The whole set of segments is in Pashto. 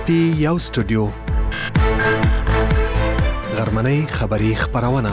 پی یو سټوډیو غرمنۍ خبری خبرونه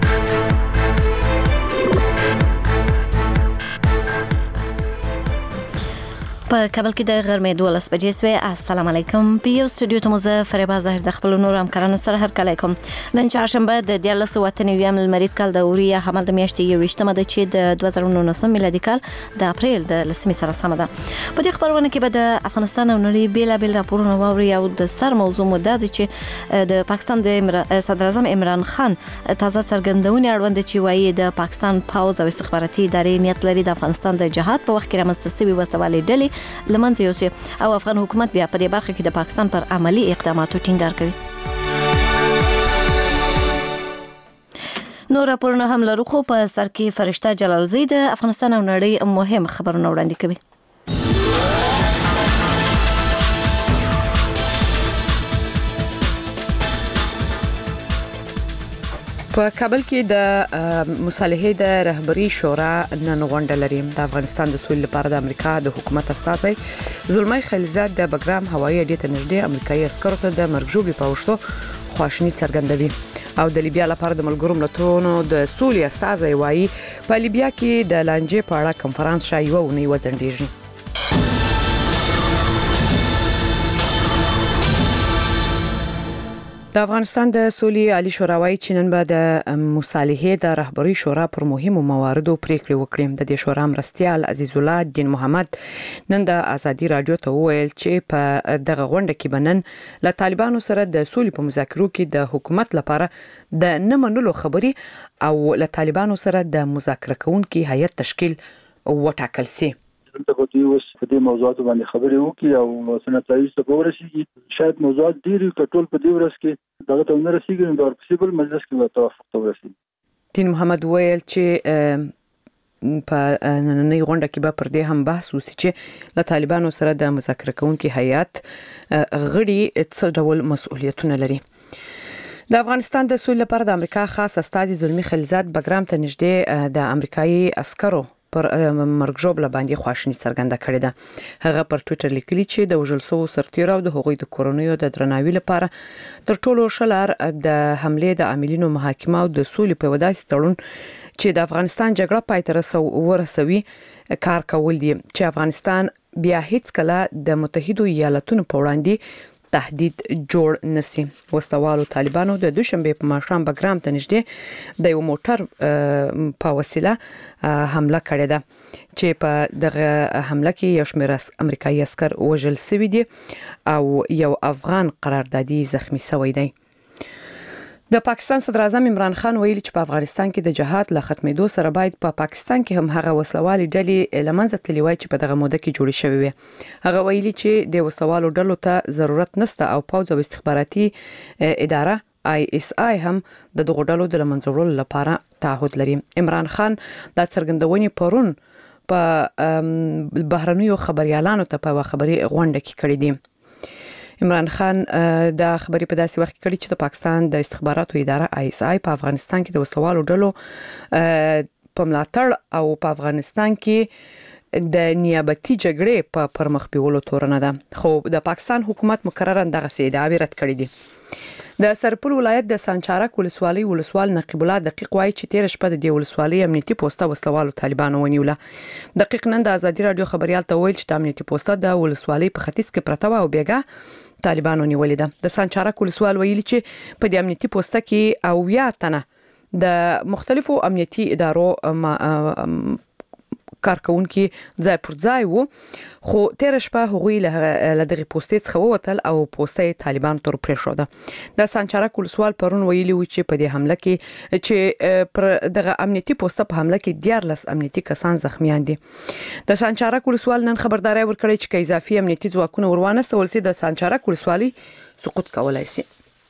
په کابل کې د غرمې 12 بجې سوې. السلام علیکم. په یو سټوډیو ته مو زه فریبا ظاهر د خپل نور همکارانو سره هرکلی کوم. نن چهارشنبه د 1499 لمریز کال د اوریا حمل د میاشتې 21مه ده چې د 2019 میلادي کال د اپریل د 10 سره سم ده. په دې خبرونه کې به د افغانستان او نړۍ بیلابل راپورونه واوري او د سر موضوع مو ده چې د پاکستان د صدر اعظم عمران خان تازه څرګندونې اړوند چې وایي د پاکستان پوځ او استخباراتي ادارې نیت لري د افغانستان د جهاد په وخت کې رامنځته شوي وسوالې ډلې لمنځه یوسي او افغان حکومت بیا په دې برخه کې د پاکستان پر عملی اقداماتو ټینګار کوي. نور راپورونه هم لرو خو په سر کې فرشته جلالزی د افغانستان او نړۍ مهم خبرونه وړاندې کوي. په کابل کې د مصالحې د رهبری شورا نن غونډه لري. د افغانستان د سولې لپاره د امریکا د حکومت استازي زلمی خلیلزاد د بګرام هوایي اډې ته نږدې امریکایي عسکرو ته د مرګ ژوبلې په وشتو خواشیني څرګندوي او د لیبیا لپاره د ملګرو ملتونو د سولې استازي وایي په لیبیا کې د لانجې په اړه کنفرانس شایو او نه وځنډیږي. د افغانستان د سولې عالی شورا وايي چې نن به د مصالحې د رهبری شورا پر مهمو مواردو پریکړې وکړي. د دې شورا مرستیال عزیز الله الدین محمد نن د ازادي رادیو ته وویل چې په دغه غونډه کې بنن له طالبانو سره د سولې په مذاکرو کې د حکومت لپاره د نه منلو خبري او له طالبانو سره د مذاکره کوونکي هیئت تشکیل وټاکل سي. دلته به دوی اوس په دې موضوعات باندې خبرې وکړي او سنتایي څه ورسیږي. شاید موضوعات ډېری کټول په دې ورځ کې دغه ته نه رسیږي نو د ورپسې مجلس کې به توافق ته ورسیږي. دین محمد ویل چې په نننۍ غونډه کې به پر دې هم بحث وشي چې له طالبانو سره د مذاکره کوونکي هیئت غړي څه ډول مسؤلیتونه لري. د افغانستان د سولې لپاره د امریکا خاص استازي زلمی خلیلزاد بګرام ته نږدې د امریکایي عسکرو پر مرګ ژوبله باندې خواشیني څرګنده کړې ده. هغه پر ټوئیټر لیکلي چې د وژل شوو سرتیرو او د هغوی د کورنیو د درناوي لپاره تر ټولو شلار د حملې د عاملینو محاکمه او د سولې په وداسي تړون چې د افغانستان جګړه پای ته ورسوي کار کول دي چې افغانستان بیا هیڅ کله د متحدو ایالاتونو په وړاندې تهدید جوړ نسی. وسلوالو طالبانو د دوشنبه په ماښام بګرام ته نږدې د یو موټر په وسیله حمله کړې ده چې په دغه حمله کې یو شمېر امریکایي عسكر وژل شوي دي او یو افغان قراردادي زخمی شوی دی. د پاکستان صدر اعظم عمران خان ویلي چې په افغانستان کې د جهاد له ختمېدو سره باید په پاکستان کې هم هغه وسلوالي ډلې لمنځه تللي وای چې په دغه موده کې جوړې شوې وي. هغه ویلي چې د وسلوالو ډلو ته ضرورت نشته او پوځ او استخباراتي اداره ISI هم د دغه ډلو د لمنځه وړلو لپاره تعهد لري. عمران خان دا څرګندونې پرون په بهرنیو خبريالانو ته په خبري غونډه کې کړې دي. عمران خان دا خبري په داسې وخت کې کړي چې د پاکستان د استخباراتو اداره ISI په افغانستان کې د وسلوالو ډلو په ملاتړ او په افغانستان کې د نیابتي جګړې په پرمخ بیولو تورنه ده. خو د پاکستان حکومت مکررن دغه ادعاوې رد کړې دي. د سرپل ولایت د سانچارک ولسوالۍ ولسوال نقیب الله دقیق وایي چې 13 شپه د ولسوالۍ امنیتي پوسټه وسلوالو طالبانو ونیوله. دقیق نن د ازادي رادیو خبريال ته ویل چې د امنیتي پوسټه د ولسوالۍ په ختیځ کې پرته و او بیګه طالبانو نیولې ده. د سانچارک ولسوال ویلي چې په دې امنیتي پوسټه کې او یا تنه د مختلفو امنیتي ادارو کارکونکي ځای پر ځای وو خو 13 شپه هغوی له دغه پوسټې څخه ووتل او پوسټه طالبان تر پرې شو. د سانچارک ولسوال پرون ویلي و چې په دې حمله کې چې پر دغه امنیتي پوسټه په حمله کې 14 امنیتي کسان زخمیان دي. د سانچارک ولسوال نن خبرداري ورکړي چې که اضافي امنیتي ځواکونه وروانه سول سي د سانچارک ولسوالي سقوط کولای شي.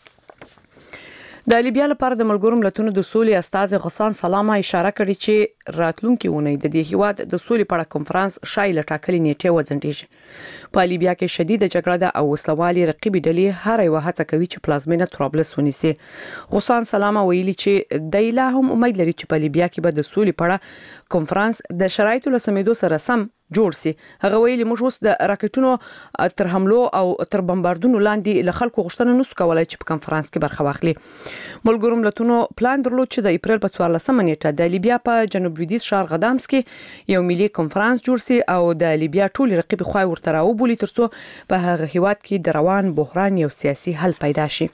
د لیبیا لپاره د ملګرو ملتونو د سولې استازي غسان سلامه اشاره کړې چې راتلونکي اونۍ د دې هیواد د سولې په اړه کنفرانس شایله ټاکلې نیټه وځنډیږي. په لیبیا کې شدید جګړه ده او وسلوالي رقیب ډلې هر یو هڅه کوي چې پلازمینه طرابلس ونیسي. غسان سلامه ویلي چې د لا هم امید لري چې په لیبیا کې به د سولې په اړه کنفرانس د شرایطو له سمېدو سره سم جوړ سي. هغه ویلي موږ اوس د راکټونو تر حملو او تر بمباردونو لاندې له خلکو غوښتنه نشو کولای چې په کنفرانس کې برخه واخلي. ملګرو ملتونو پلان درلود چې د اپریل په 14 نیټه د لیبیا په جنوب لویدیځ ښار غدامس کې یو ملي کنفرانس جوړ سي او د لیبیا ټول رقیب خوا ورته راوبولي ترڅو په هغه هیواد کې د روان بحران یو سیاسي حل پیدا شي.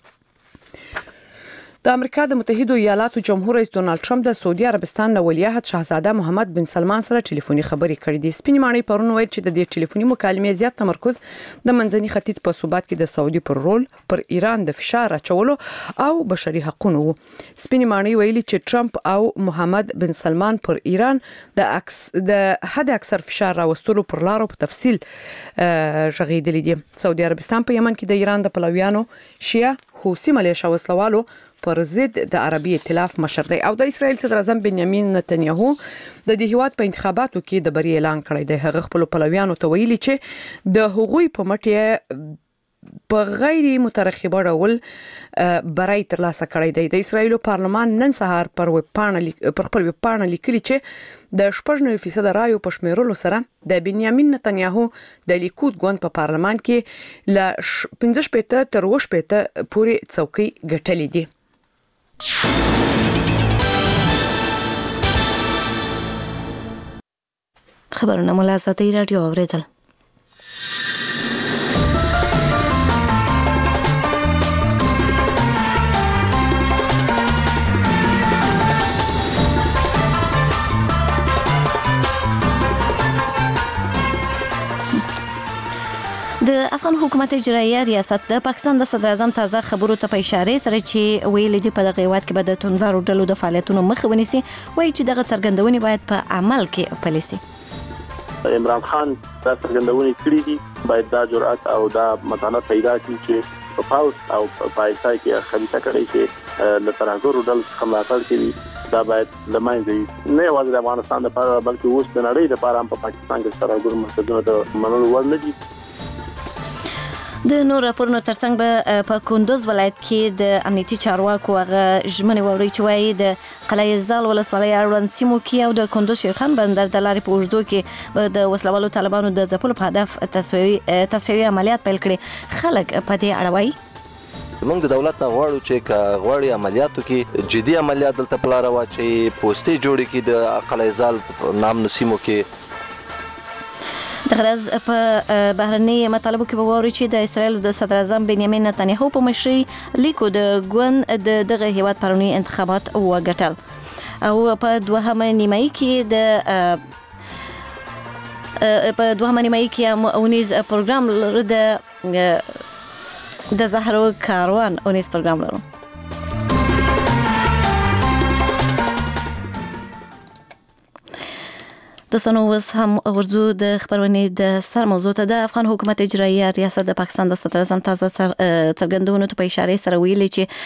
د امریکا د متحده ایالاتو جمهور رئیس ډونالد ټرمپ د سعودي عربستان له ولیعهد شاهزاده محمد بن سلمان سره ټلیفوني خبرې کړې دي. سپینې ماڼۍ پرون ویل چې د دې ټلیفوني مکالمې زیات تمرکز د منځني ختیځ په ثبات کې د سعودي پر رول پر ایران د فشار اچولو او بشري حقوقو وو. سپینې ماڼۍ ویلي چې ټرمپ او محمد بن سلمان پر ایران د حد اکثر فشار راوستلو پر لارو په تفصیل ژغېدلې دي. سعودي عربستان په یمن کې د ایران د پلویانو شیعه حوثي ملیشه وسلوالو پر ضد د عربي ائتلاف مشر دی او د اسرایل صدر اعظم بنیامین نتنیاهو د دې هیواد په انتخاباتو کې د بری اعلان کړی دی. هغه خپل پلویانو ته ویلي چې د هغوی په مټ په غیر مترقبه ډول برای ترلاسه کړی دی. د اسرایل پارلمان نن سهار پر خپل ویب پاڼه لیکلي چې د 90% رایو په شمیرلو سره د بنیامین نتنیاهو د لیکود ګوند په پارلمان کې ل 15 تر 20 پورې څوکۍ ګټلې دي. خبرونه مو له آزادۍ راډیو اوریدل. د افغان حکومت اجرایه ریاست د پاکستان د صدر اعظم تازه خبرو ته په اشاره سره چې ویل دي په دغه هیواد کې به د توندارو ډلو د فعالیتونو مخه ونیسي، وایي چې دغه څرګندونې باید په عمل کې پلي شي. عمران خان دا څرګندونې کړې دي، باید دا جرأت او دا متانت پیدا کړي چې په پاوس او په ایسای کې خلیفہ کړي چې له ترهګرو ډلو څخه ملاتړ کوي. دا باید لمانځي نه یوازې د افغانستان لپاره بلکې اوس د نړۍ لپاره هم په پاکستان کې ترهګرو مرکزونه د منلو وړ نه دي. د نور راپورونو ترڅنګ به په کندوز ولایت کې د امنیتي چارواکو هغه ژمنې واوري چې وایي د قلعه زال ولسوالۍ اړوند سیمو کې او د کندوز شیرخان بندر د لارې په اوږدو کې د وسلوالو طالبانو د ځپلو په هدف تصفیوي عملیات پیل کړي. خلک په دې اړه وایي موږ د دولت نه غواړو چې غواړي عملیاتو کې جدي عملیات دلته په لاره واچي، پوستې جوړې کړي د قلعه زال نام سیمو کې. د غرض په بهرني مطالبو کې به واوري چې د اسرایل د صدر اعظم بنیامین نتنیاهو په مشرۍ لیکو د ګوند د دغه هیواد پرونی انتخابات وګټل او په دوهمه نیمایي کې اونیز پروګرام لري د زهرو کاروان اونیز پروګرام لرو. دستانو وس هم ورزو د خبرونې د سر موضوع ته د افغان حکومت اجرایه ریاست د پاکستان د صدر اعظم تازه څرګندونو ته په اشاره سره ویلي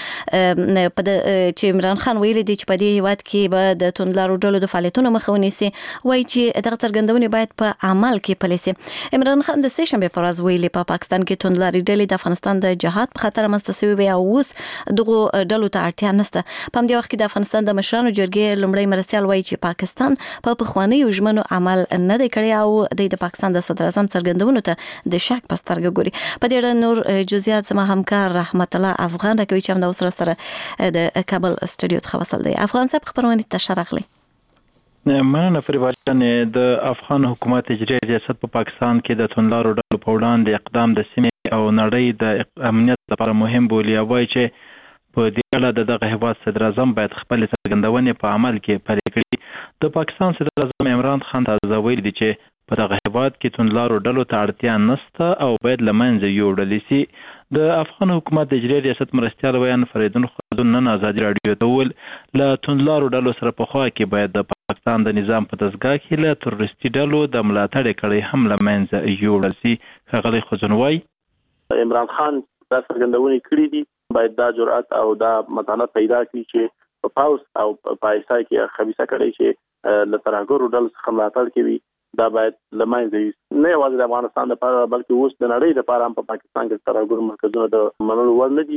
چې عمران خان ویلي دي چې په دې هیواد کې به د توندلارو ډلو د فعالیتونو مخه ونیسي، وایي چې دغه څرګندونې باید په عمل کې پلي شي. عمران خان د سه شنبه پر ورځ ویلي په پاکستان کې توندلاري ډلې د افغانستان د جهاد په خطر مستسوي وي او اوس دغه ډلو ته اړتیا نشته. په همدې وخت کې د افغانستان د مشرانو جرګې لومړی مرستیال وایي چې پاکستان په پخوانیو ژمنو عمل نه دی کړی او د پاکستان د صدر اعظم څرګندونو ته د شک په سترګه ګوري. په دې اړه نور جزئیات زما همکار رحمت الله افغان راکوي چې هم د سره د کابل استودیو څخه وصل دی. افغان صاحب خبرونه ته شرغلی. مننه فریبالان. د افغان حکومت اجرایه ریاست په پاکستان کې د توندلارو ډلو په وړاندې اقدام د سیمې او نړۍ د امنیت لپاره مهم بولي او وایي چې په دې اړه دغه هیواد صدر اعظم باید خپل څرګندونې په عمل کې پلي کړي. د پاکستان صدر اعظم عمران خان تازه ویلي دي چې په دغه هیواد کې توندلارو ډلو ته اړتیا نشته او باید له منځه یوړل شي. د افغان حکومت د اجرایه ریاست مرستیال ویان فریدون خلدون نن آزادي راډیو ته وویل له توندلارو ډلو سره پخوا کې باید د پاکستان د نظام په دستګاه کې له تروریستي ډلو د ملاتړ کړۍ هم له منځه یوړل شي. ښاغلی خزون وایي عمران خان دا څرګندونې کړې دي، باید دا جرأت او دا متانت پیدا کړي چې په پاوس او په ایسای کې خبيثه کړي چې له ترهګرو ډلو څخه ملاتړ کوي. دا باید لمانځي نه یوازې د افغانستان لپاره بلکې اوس د نړۍ لپاره هم په پاکستان کې ترهګرو مرکزونه د منلو وړ نه دي.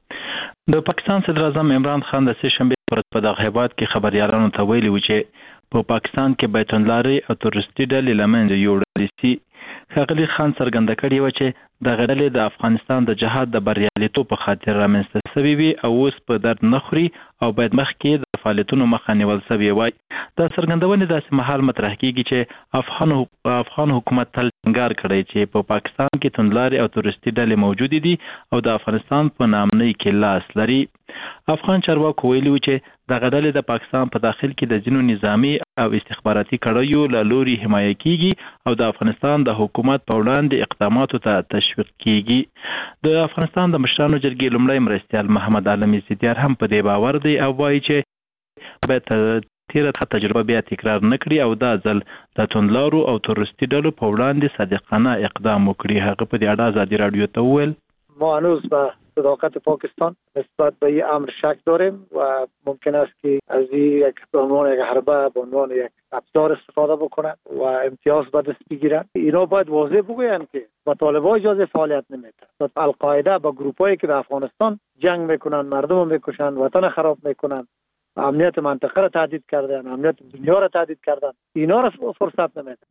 د پاکستان صدر اعظم عمران خان د سه شنبه پر په دغه هیواد کې خبريالانو ته ویلي و چې په پاکستان کې بیت الله او تورستي ډلې لمنځه یوړل شي. ښاغلي خان څرګنده کړې وه چې دغه ډلې د افغانستان د جهاد د بریالیتوب په خاطر رامنځته سوي وي او اوس په درد نه خوري او باید مخکې د فعالیتونو مخه نیول سوې وای. دا څرګندونې داسې مهال مطرح کیږي چې افغان حکومت تل ټینګار کړی چې په پاکستان کې توندلارې او تورستي ډلې موجودې دي او د افغانستان په نامنۍ کې لاس لري. افغان چارواکو ویلي و چې دغه ډلې د پاکستان په داخل کې د ځینو نظامي او استخباراتي کړیو له لوري حمایه کیږي او د افغانستان د حکومت په وړاندې اقداماتو ته تشویق کیږي. د افغانستان د مشرانو جرګې لومړی مرستیال محمد عالم زیدیار هم په دې باور دی او وایي چې باید تیره تجربه بیا تکرار نه کړي او دا ځل د توندلارو او تورستي ډلو په وړاندې صادقانه اقدام وکړي. هغه په دې اړه ازادي رادیو ته وویل ما هنوز به صداقت پاکستان نسبت به این امر شک داریم و ممکن است که از یک به عنوان یک حربه به عنوان یک ابزار استفاده بکنند و امتیاز به دست بگیرند. اینا باید واضح بگویند که با طالبان اجازه فعالیت نمیده. القاعده با گروپایی که در افغانستان جنگ میکنند، مردم رو میکشند، وطن خراب میکنند، امنیت منطقه را تهدید کردن، امنیت دنیا را تهدید کردن، اینا را فرصت نمیده.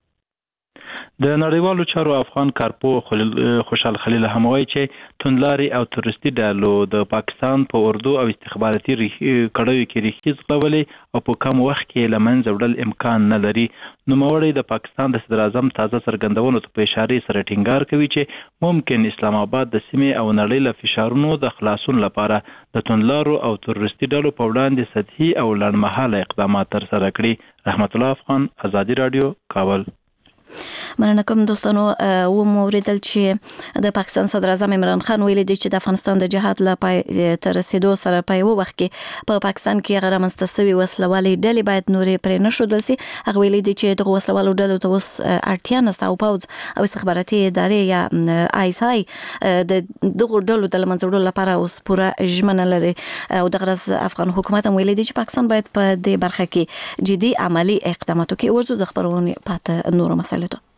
د نړیوالو چارو افغان کارپو خوشحال خلیل هم وایي چې توندلارې او تورستي ډلو د پاکستان په اردو او استخباراتي کړیو کې ریښې ځغلولې او په کم وخت کې له منځه وړل امکان نه لري. نوموړی د پاکستان د صدر اعظم تازه څرګندونو ته په اشارې سره ټینګار کوي چې ممکن اسلام آباد د سیمې او نړۍ له فشارونو د خلاصون لپاره د توندلارو او تورستي ډلو په وړاندې سطحي او لنډمهاله اقدامات ترسره کړي. رحمت الله افغان، ازادي رادیو، کابل. مننه کوم دوستانو. و موریدل چې د پاکستان صدر اعظم عمران خان ویلي دی چې د افغانستان د جهاد لا پای تر رسیدو سره په یو وخت کې په پاکستان کې غیر منستسوي وسلوالې ډلې باید نورې پرې نه شودل سي. هغه ویلي دی چې دغه وسلوالو ډلو ته اوس اړتیا نشته او پوز او استخباراتي ادارې یا آیس آی د دغه ډلو د منځ وړلو لپاره اوس پوره ژمنه لري او دغه افغان حکومت هم ویلي دی چې پاکستان باید په دې برخه کې جدي عملی اقدامات وکړي. ورزو د خبرونې پات نور مسایلو ته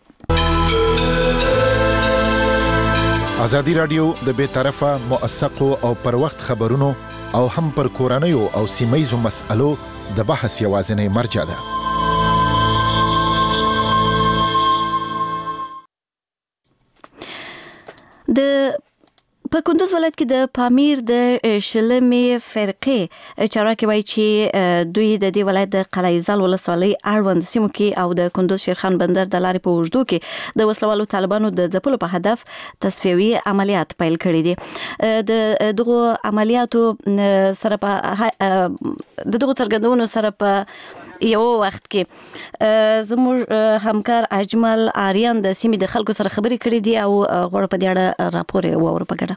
ازادي رادیو د بے طرفه موثقو او پر وخت خبرونو او هم پر کورنیو او سیمایزو مسألو د بحث یوازینی مرجع ده. د په کندوز ولایت کې د پامیر د شلمې فرقې چارواکي وایي چې دوی د دې ولایت د قلعه‌زال ولسوالۍ اړوند سیمو کې او د کندوز شیرخان بندر د لارې په اوږدو کې د وسلوالو طالبانو د ځپلو په هدف تصفیوي عملیات پیل کړي دي. د دغه عملیاتو سره په د دغه څرګندونو سره په یو وخت کې زموږ همکار اجمل آریان د سیمې د خلکو سره خبرې کړې دي او غوړ په دې اړه راپور یې واور پکړه.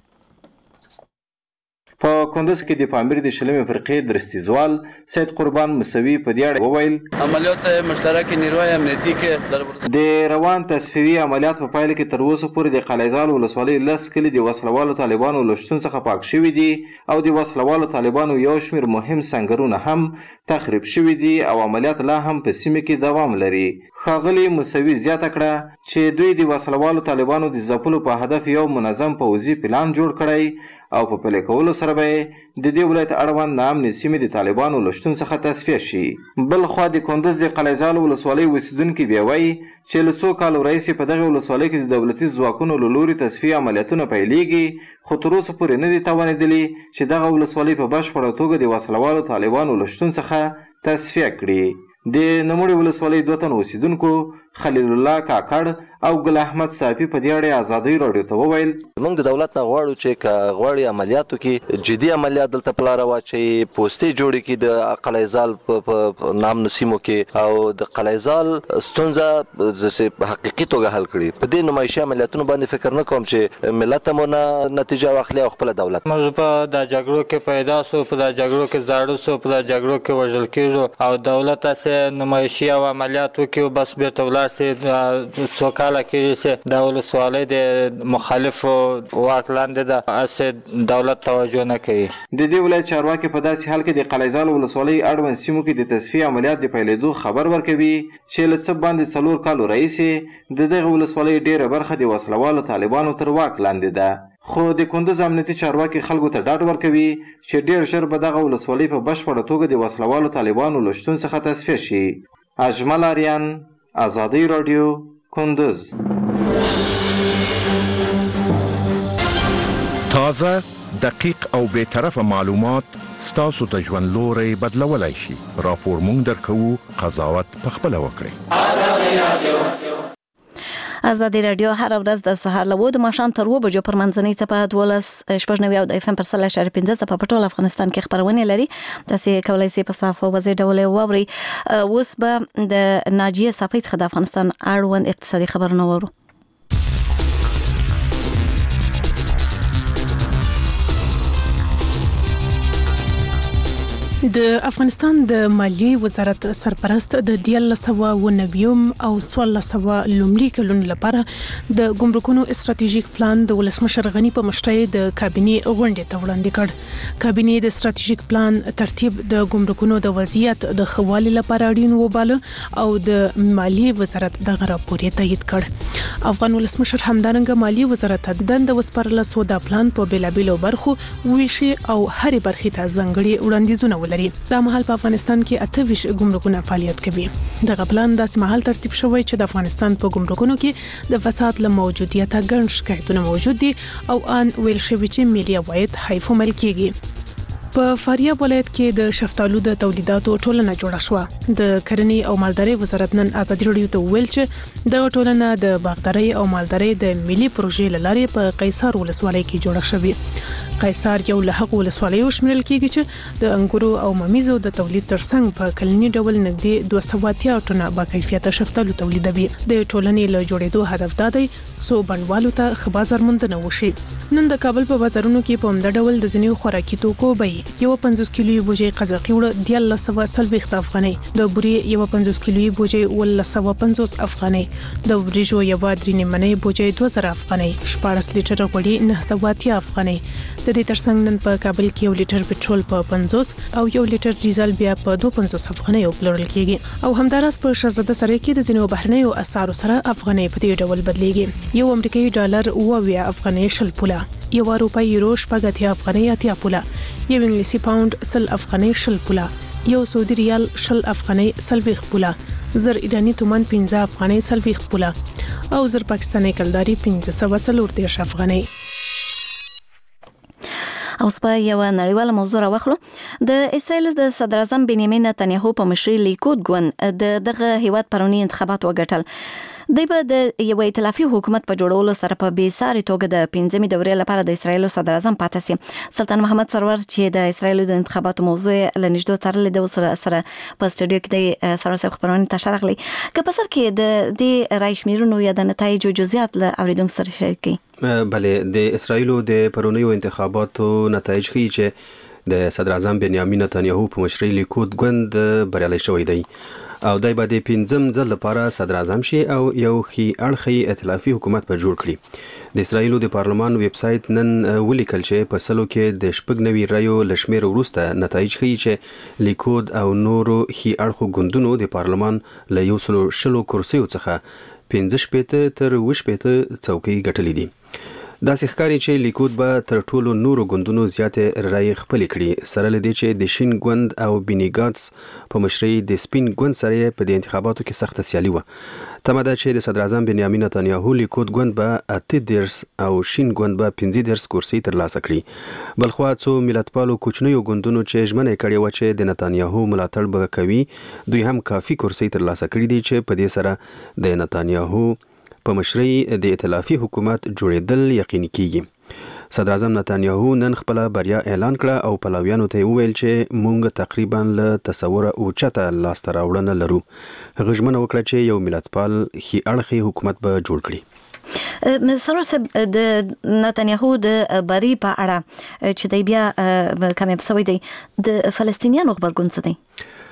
په کندوز کې د پامیر د شلمې فرقې درستیزوال سید قربان مسوي په دې اړه وویل عملیات مشترک نیروی امنیتي کې د روان تصفیوي عملیات په پایله کې تر اوسه پورې د قلعه‌زال ولسوالۍ لس کلي د وسلوالو طالبانو له شتون څخه پاک شوي دي او د وسلوالو طالبانو یو شمېر مهم سنګرونه هم تخریب شوي دي او عملیات لا هم په سیمه کې دوام لري. ښاغلي مسوي زیاته کړه چې دوی د وسلوالو طالبانو د ځپلو په هدف یو منظم پوځي پلان جوړ کړی او په پلي کولو سره به د دې ولایت اړوند نامنې سیمې د طالبانو له شتون څخه تصفیه شي. بل خوا د کندوز د قلعه‌زال ولسوالۍ اوسیدونکي بیا وایي چې له څو کالو راهیسې په دغه ولسوالۍ کې د دولتي ځواکونو له لوري تصفیه عملیاتونه پیلېږي خو تر اوسه پورې نه دي توانېدلي چې دغه ولسوالۍ په بشپړه توګه د وسلوالو طالبانو له شتون څخه تصفیه کړي. د نوموړې ولسوالۍ دوه تنو اوسیدونکو خلیل الله کاکړ او ګل احمد صافي په دې اړه ازادي رادیو ته وویل موږ د دولت نه غواړو چې غواړي عملیاتو کې جدي عملیات دلته پلاره واچي پوسټي جوړي کې د قلعه‌زال په نام نسیمو کې او د قلعه‌زال ستونزه د حقیقي توګه حل کړي. په دې نمایشي عملیاتونو باندې فکر نه کوم چې ملت مو نه نتیجه واخلي او خپل دولت موږ په د جګړو کې پیدا سو په د جګړو کې زاړو سو په د جګړو کې وژل کېږو او دولت اسه نمایشي او عملیات وکړي بس بیرته ولاړ سي څو کاله کېږي چې د ولسوالۍ د مخالفو واک لاندې ده اسه دولت توجه نه کوي. د دې ولایت چارواکي په داسې حال کې د قلعه‌زال ولسوالۍ اړوند سیمو کې د تصفیه عملیات د پیلېدو خبر ورکوي چې له څه باندې 4 کالو راهیسې د دغه ولسوالۍ ډېره برخه د وسلوالو طالبانو تر واک لاندې ده خو د کندوز امنیتي چارواکي خلکو ته ډاډ ورکوي چې ډیر ژر به دغه ولسوالۍ په بشپړه توګه د وسلوالو طالبانو له شتون څخه تصفیه شي. اجمل آریان، ازادي رادیو، کندوز. تازه، دقیق او بی‌طرفه معلومات ستاسو ته ژوند لوری بدلولی شي. راپور مونږ درکوو، قضاوت پخپله وکړئ. ازادي رادیو هر ورځ د سهار له 9 ماښام تر 2 بجو پر منځنۍ څپه 12.9 او د FM پر 0.5 څپه په ټول افغانستان کې خبرونه لري. تاسو کولای شئ په صافه وځي ډول واوري. اوس به د ناجیه صافی څخه د افغانستان اړوند اقتصادي خبرونه وورو. د افغانستان د مالیې وزارت سرپرست د 1990 او 1400 لومړي کلونو لپاره د ګمرکونو استراتیژیک پلان د ولسمشر غنی په مشرۍ د کابینې غونډې ته وړاندې کړ. کابینې د استراتیژیک پلان ترتیب د ګمرکونو د وضعیت د خوالي لپاره اړین وباله او د مالیې وزارت دغه راپور تایید کړ. افغان ولسمشر همدارنګه مالیې وزارت د دند وسپارل سو د پلان په بیلابیلو برخو ویشي او هرې برخې ته ځانګړي وړاندیزونه ولري. دا مهال په افغانستان کې 28 ګمرکونه فعالیت کوي. دغه پلان داسې مهال ترتیب شوی چې د افغانستان په ګمرکونو کې د فساد له موجودیت ګڼ شکایتونه موجود دي او ان ویل شوی چې ملي عواید حیف عمل کیږي. په فاریاب ولایت کې د شفتالو د تولیداتو ټولنه جوړه شوه. د کرنې او مالدارۍ وزارت نن ازادي رادیو ته ویل چې د ټولنه د باغدارۍ او مالدارۍ د ملي پروژې لارې په قیصار ولسوالۍ کې جوړه شوې. قیصار یو له هغو ولسوالیو شمیرل کیږي چې د انګورو او ممیزو د تولید ترڅنګ په کلنی ډول نږدې 280 ټنه با کیفیت شفتالو تولیدوي. د ټولنې له جوړېدو هدف دا دی سو بڼوالو ته ښه بازارموندنه وشي. نن د کابل په بازارونو کې په همدا ډول د ځینو خوراکي توکو بیې 50 کیلو بوجي قزاقي وړ 1940 افغانۍ، د بوري 50 کیلو بوجي 1950 افغانۍ، د وریجو 3 منۍ بوجي 2000 افغانۍ، 14 لیټر غوړي 980 افغانۍ. د دې ترڅنګ نن په کابل کې 1 لیټر پټرول په 50 او 1 لیټر ډیزل بیا په 250 افغانۍ پلورل کیږي. او همداراز په شهزاده سره کې د ځینو بهرنیو اسعارو سره افغانۍ په دې ډول بدلیږي. یو امریکایي ډالر 20 افغانۍ شل پوله، یو اروپایي یورو 80 افغانۍ 80 پوله، یو انګلیسي پاوند 100 افغانۍ شل پوله، یو سعودي ریال 10 افغانۍ 40 پوله، زر ایرانی تومان 15 افغانۍ 40 پوله او زر پاکستاني کلداري 1540 افغانۍ. او په یو نړیواله موضوع راوخلو. د اسرایل د صدر اعظم بنیامین نتنیاهو په مشرۍ لیکود ګوند دغه هیواد پرونی انتخابات وګټل. دوی به د یو ائتلافي حکومت په جوړولو سره په بیساري توګه د 15مې دورې لپاره د اسرایل صدر اعظم پاتې شي. سلطان محمد سرور چې د اسرایل د انتخاباتو موضوع لنیشدو ترلې د سره په استودیو کې د سرور صاحب خبرونه تشرغلي که په سر کې د دې رایشمیرونو یا د نتایج جزئیات له اوریدونکو سره شریکي. بله، د اسرایل د پرونیو انتخاباتو نتایج ښیي چې د صدر اعظم بنیامین نتنیاهو په مشرۍ لیکود ګوند بریالی شوی دی او دای به د 15م ځل لپاره صدر اعظم شي او یو ښې اړخی ائتلافي حکومت به جوړ کړي. د اسرایل د پارلمان ویب سایت نن ولیکل چې په سلو کې د 90 رایو لشمیر وروسته نتایج ښیي چې لیکود او نورو ښې اړخو ګوندونو د پارلمان له 110 کرسیو څخه 15 تر 20 څوکۍ ګټلې دي. دا ښکاري چې لیکود به تر ټولو نورو ګوندونو زیاتې رای خپل کړي، سره لدی چې د شین ګوند او بینیګاتس په مشرۍ د سپین ګوند سره په د انتخاباتو کې سخت سیالي و. تمه ده چې د صدر اعظم بنیامین نتنیاهو لیکود ګوند به 18 او شین ګوند به 15 کرسي ترلاسه کړي. بلخوا څو ملتپالو کوچنیو ګوندونو چې ژمنه کړې و چې د نتنیاهو ملاتړ به کوي، دوی هم کافي کرسي ترلاسه کړي دي چې په دې سره د نتنیاهو په مشرۍ د ائتلافي حکومت جوړېدل یقیني کیږي. صدر اعظم نتنیاهو نن خپل بریا اعلان کړه او پلاویانو ته وویل چې مونږ تقریبا له تصور اوچته لاسته راوړنه لرو. هغه ژمنه وکړه چې یو ملتپال ښې اړخی حکومت به جوړ کړي. سرور صاحب د نتنیاهو د بری په اړه چې دی بیا کامیاب شوی دی، د فلسطینیانو خبرګون څه دی؟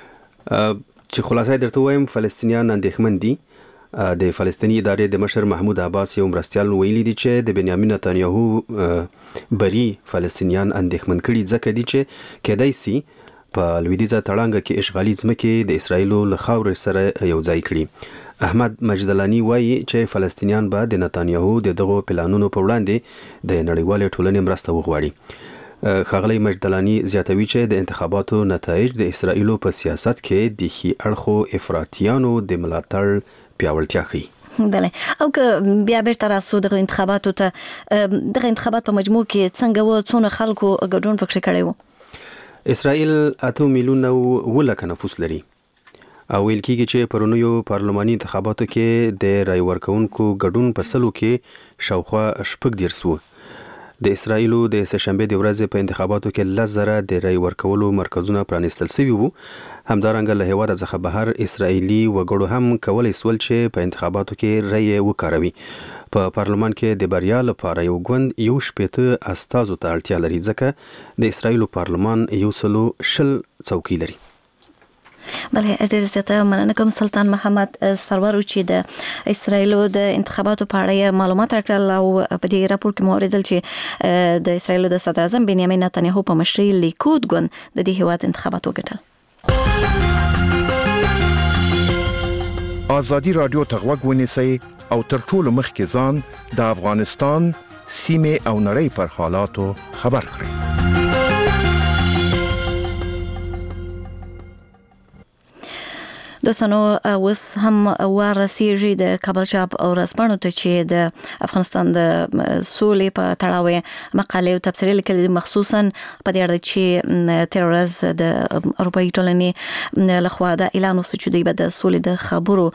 چې خلاصه درته وایم، فلسطینیان اندېښمن دي. د فلسطینی ادارې د مشر محمود عباس یو مرستیال ویلي دي چې د بنیامین نتنیاهو بری فلسطینیان اندېښمن کړي ځکه دي چې کېدای سي په لویدیځه تړانګه کې اشغالي ځمکې د اسرایلو له خاورې سره یو ځای کړي. احمد مجدلانی وایي چې فلسطینیان به د نتانیاهو دغه پلانونو په وړاندې د نړیوال ټولنې مرسته وغواړي. ښاغلی مجدلانی زیاتوي چې د انتخاباتو نتایج د اسرائیلو په سیاست کې د ښي اړخو افراطیانو د ملاتړ پیاوړتیا ښیي. بله او که بیا بیرته راسو دغه انتخاباتو ته، دغه انتخابات په مجموع کې څنګه و، څونه خلکو ګډون پکې کړی و؟ اسرائیل 8 میلیونه ولکه نفوس لري او ویل کېږي چې پرونیو پارلماني انتخاباتو کې د رای ورکونکو ګډون په سلو کې شاوخوا 14 د اسرائیلو د سهشنبه د ورځې په انتخاباتو کې 10,000 د رای ورکولو مرکزونه پرانیستل شوي وو. همدارنګه له هیواده څخه بهر اسرائیلي وګړو هم کولای سول چې په انتخاباتو کې رای وکاروي. په پارلمان کې د بریا لپاره یو ګوند 18 استازو ته اړتیا لري، ځکه د اسرائیلو پارلمان 120 څوکۍ لري. بله ډېر زیاته مننه کوم سلطان محمد سرور چې د اسرائیلو د انتخاباتو په اړه معلومات راکړل او په دې راپور کې مو اوریدل چې د اسرائیلو د صدر اعظم بنیامین نتانیاهو په مشرۍ لیکود ګوند د دې هیواد انتخابات وګټل. ازادي رادیو ته غوږ ونیسئ او تر ټولو مخکې ځان د افغانستان سیمې او نړۍ پر حالاتو خبر کړئ. دوستانو اوس هم ورسیږي د کابل چاپ او رسپانو ته چې د افغانستان د سولې په تړاو مقالې او تبصرې لیکلي، مخصوصا په دې اړه چې تیر ورځ د اروپایي ټولنې لخوا د اعلان وشو چې دوی به د سولې د خبرو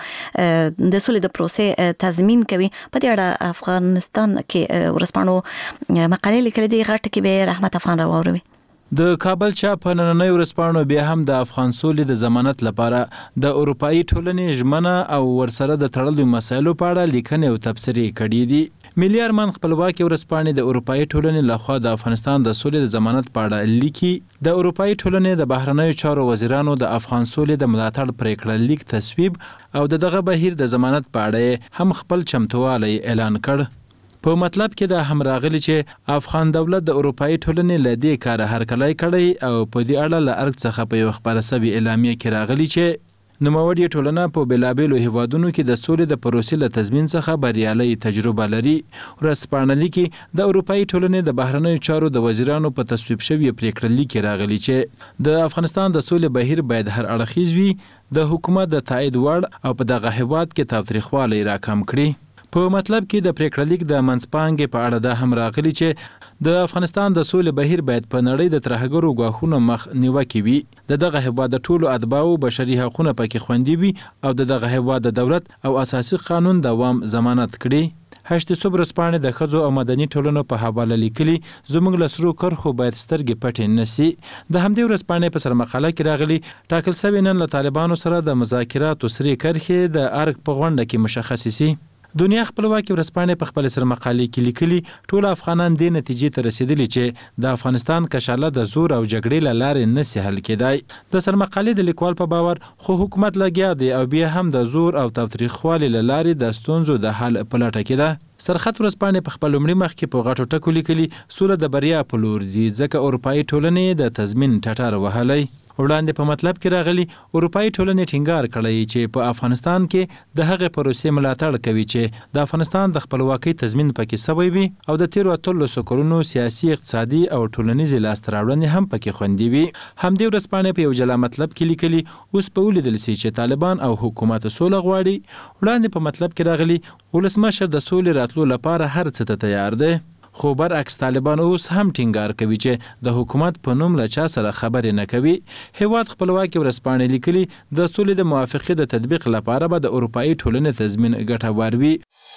د سولې د پروسې تضمین کوي. په دې اړه افغانستان کې ورسپانو مقالې لیکلي دي، غټ کې به رحمت افغان راوړي. د کابل چاپ په نننۍ ورځپاڼو بیا هم د افغان سولې د ضمانت لپاره د اروپایي ټولنې ژمنه او ورسره د تړلو مسایلو په اړه لیکنې او تبصرې کړي دي. ملي ارمان خپلواکي ورځپاڼې د اروپایي ټولنې لخوا د افغانستان د سولې د ضمانت په اړه لیکي. د اروپایي ټولنې د بهرنیو چارو وزیرانو د افغان سولې د ملاتړ پریکړه لیک تصویب او دغه بهیر د ضمانت په اړه هم خپل چمتووالی اعلان کړ. په مطلب کې د هم راغلی چې افغان دولت د اروپایي ټولنې له دې کاره هرکلی کړی او په دې اړه له ارګ څخه په یو خبره سوي اعلامیه کې راغلی چې نوموړې ټولنه په بېلابېلو هیوادونو کې د سولې د پروسې له تضمین څخه بریالۍ تجربه لري. ورځپاڼه لیکي د اروپایي ټولنې د بهرنیو چارو د وزیرانو په تصویب شوي پریکړه لیک کې راغلی چې د افغانستان د سولې بهیر باید هر اړخیز وي، د حکومت د تایید وړ او په دغه هیواد کې تاوتریخوالی راکم کړي. په مطلب کې د پریکړه لیک د منځپانګې په اړه دا هم راغلی چې د افغانستان د سولې بهیر باید په نړۍ د ترهګرو ګواښونو مخ نیوکې وي، د دغه هیواد د ټولو اتباعو بشري حقونه پکې خوندي وي او د دغه هیواد د دولت او اساسي قانون دوام ضمانت کړي. هشت صبح ورځپاڼې د ښځو او مدني ټولنو په حواله لیکلي زموږ له سرو کرښو باید سترګې پټې نشي. د همدې ورځپاڼې په سرمقاله کې راغلي ټاکل سوي نن له طالبانو سره د مذاکراتو سرې کرښې د ارګ په غونډه کې مشخصې سي. دنیا خپلواکي ورځپاڼې په خپل سرمقالې کې لیکلي ټول افغانان دې نتیجې ته رسیدلي چې د افغانستان کشاله د زور او جګړې له لارې نشي حل کېدای. د سرمقالې د لیکوال په باور خو حکومت لګیا دی او بیا هم د زور او تاوتریخوالي له لارې د ستونزو د حل په لټه کې ده. سرخط ورځپاڼې په خپل لومړي مخ کې په غټو ټکو لیکلي سوله د بریا په لور ځي، ځکه اروپایي ټولنې د تضمین ټټر وهلی. وړاندې په مطلب کې راغلي اروپایي ټولنې ټینګار کړی چې په افغانستان کې د هغې پروسې ملاتړ کوي چې د افغانستان د خپلواکۍ تضمین پکې سوی وي او د تیرو 13 کلونو سیاسي، اقتصادي او ټولنیزې لاسته راوړنې هم پکې خوندي وي. همدې ورځپاڼې په یو جلا مطلب کې لیکلي اوس په ولیدل سي چې طالبان او حکومت سوله غواړي. وړاندې په مطلب کې راغلي ولسمشر د سولې راتلو لپاره هر څه ته تیار دی، خو برعکس طالبان اوس هم ټینګار کوي چې د حکومت په نوم له چا سره خبرې نه کوي. هیواد خپلواکي ورځپاڼې لیکلي د سولې د موافقې د تطبیق لپاره به د اروپایي ټولنې تضمین ګټور وي.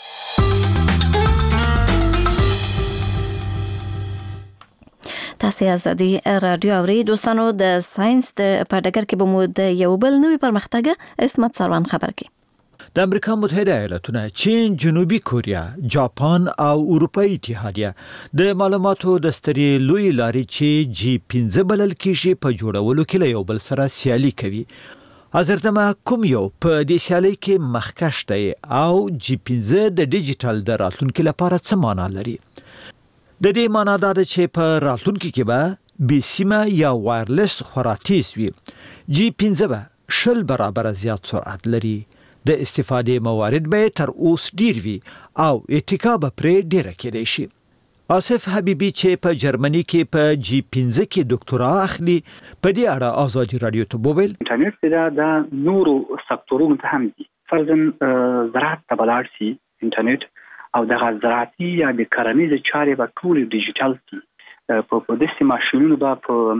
تاسو ازادي رادیو اوري. دوستانو د ساينس د پړدګر کې به مو د یو بل نوې پرمختګ اسمت سروان خبر کی. د امریکا متحده ایالاتونه، چین، جنوبي کوریا، جاپان او اروپایي اتحادیه د معلوماتو د سترې لوی لارې چې G15 بلل کېږي په جوړولو کې له یو بل سره سیالي کوي. حضرتمه کوم یو په دې سیالي کې مخکښ دی او G15 د ډیجیټل د راتلونکي لپاره څه معنا لري؟ د دې معنا دا ده چې په راتلونکي کې به بې سیمه یا وایرلس خورا تیز وي. G15 به 10 برابره زیات سرعت لري. د استفادې موارد به تر اوس ډیر وي او اتکا به پرې ډیره کېدای شي. آصف حبیبی چې په جرمني کې په جی 15 کې ډاکټرا اخلي په دې اړه آزادي رادیو ته وویل انټرنیټ د نورو سکتورونو ته هم دي. فرضاً زراعت ته بلاړ شي انټرنیټ او د زراعتي یا د کرنیزې چارې به ټول ډیجیټل شي. په داسې ماشینونو به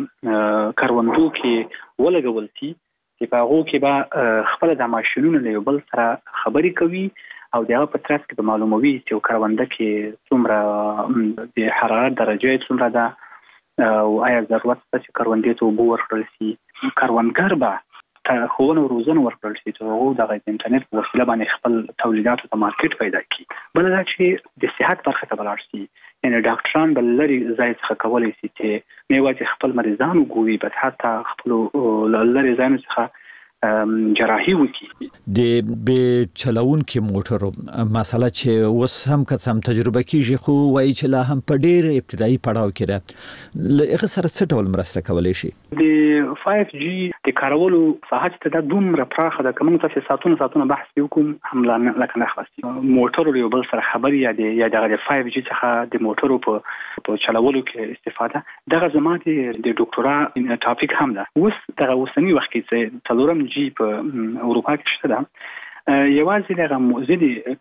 په کروندو کې ولګول شي چې په هغو کې به خپل د ماشینونو له یو بل سره خبرې کوي او دغه په ترڅ کې به معلوموي چې کرونده کې څومره د حرارت درجه څومره ده او آیا ضرورت شته چې کروندې ته اوبه ورکړل شي. کروندګر به ښوونه او روزنه ورکړل شي چې هغوی د انټرنیټ په وسیله باندې خپل تولیداتو ته مارکیټ پیدا کړي. بله دا چې د صحت برخه ته ولاړ شي، یعنې ډاکټران به لرې ځای څخه کولی شي چې نه یوازې خپل مریضان وګوري بلکې حتی خپلو لرې ځایونو څخه جراحي وکړي. د به چلونکو موټرو مسله چې اوس هم کڅم تجربه کیږي خو وایي چې لا هم په ډیر ابتدایي پړاو کې ده. هغه سره څه ډول مرسته کولای شي؟ د 5G د کارولو ساحه ته د دومره پراخه ده کوم څه ساتونه بحث وکوم هم لکه نه خلاصي. موټرو یو بل سره خبري یا د 5G څخه د موټرو په چلولو کې استفاده دغه زماده د ډاکټرا ټاپک هم ده. اوس دغه اوسنی وخت کې څلورم جی په اروپا کې شته ده. یوازې دغه موزدي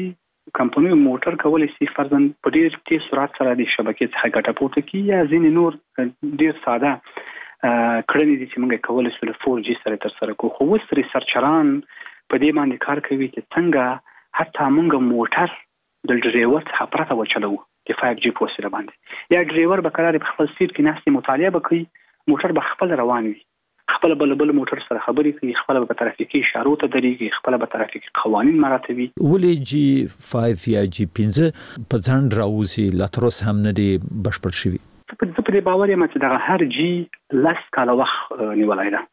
کمپنی موټر کولای شي فرضاً په ډیر تیز سرعت سره د شبکې څخه ګټه پورته کړي یا ځینې نور ډیر ساده کړنې دي چې موږ کولای شو له 4G سره ترسره کوو. خو اوس ریسرچران په دې باندې کار کوي چې څنګه حتی موږ موټر د ډرایور څخه پرته وچلو د 5G په وسیله باندې. یا ډرایور به قرار په خپل سیټ کې ناست مطالعه وکړي، موټر به خپل روان وي، خپل بل موټر سره خبرې کوي، خپل به ترافیکي اشارو ته درېږي، خپل به ترافیکي قوانین مراعاتوي. ولې جی 5 یا جی 15 په ځان راوځي لا تر اوسه هم نه دی بشپړ شوی؟ په دې باور یم چې دغه هر جی لاس کاله وخت نیولای ده.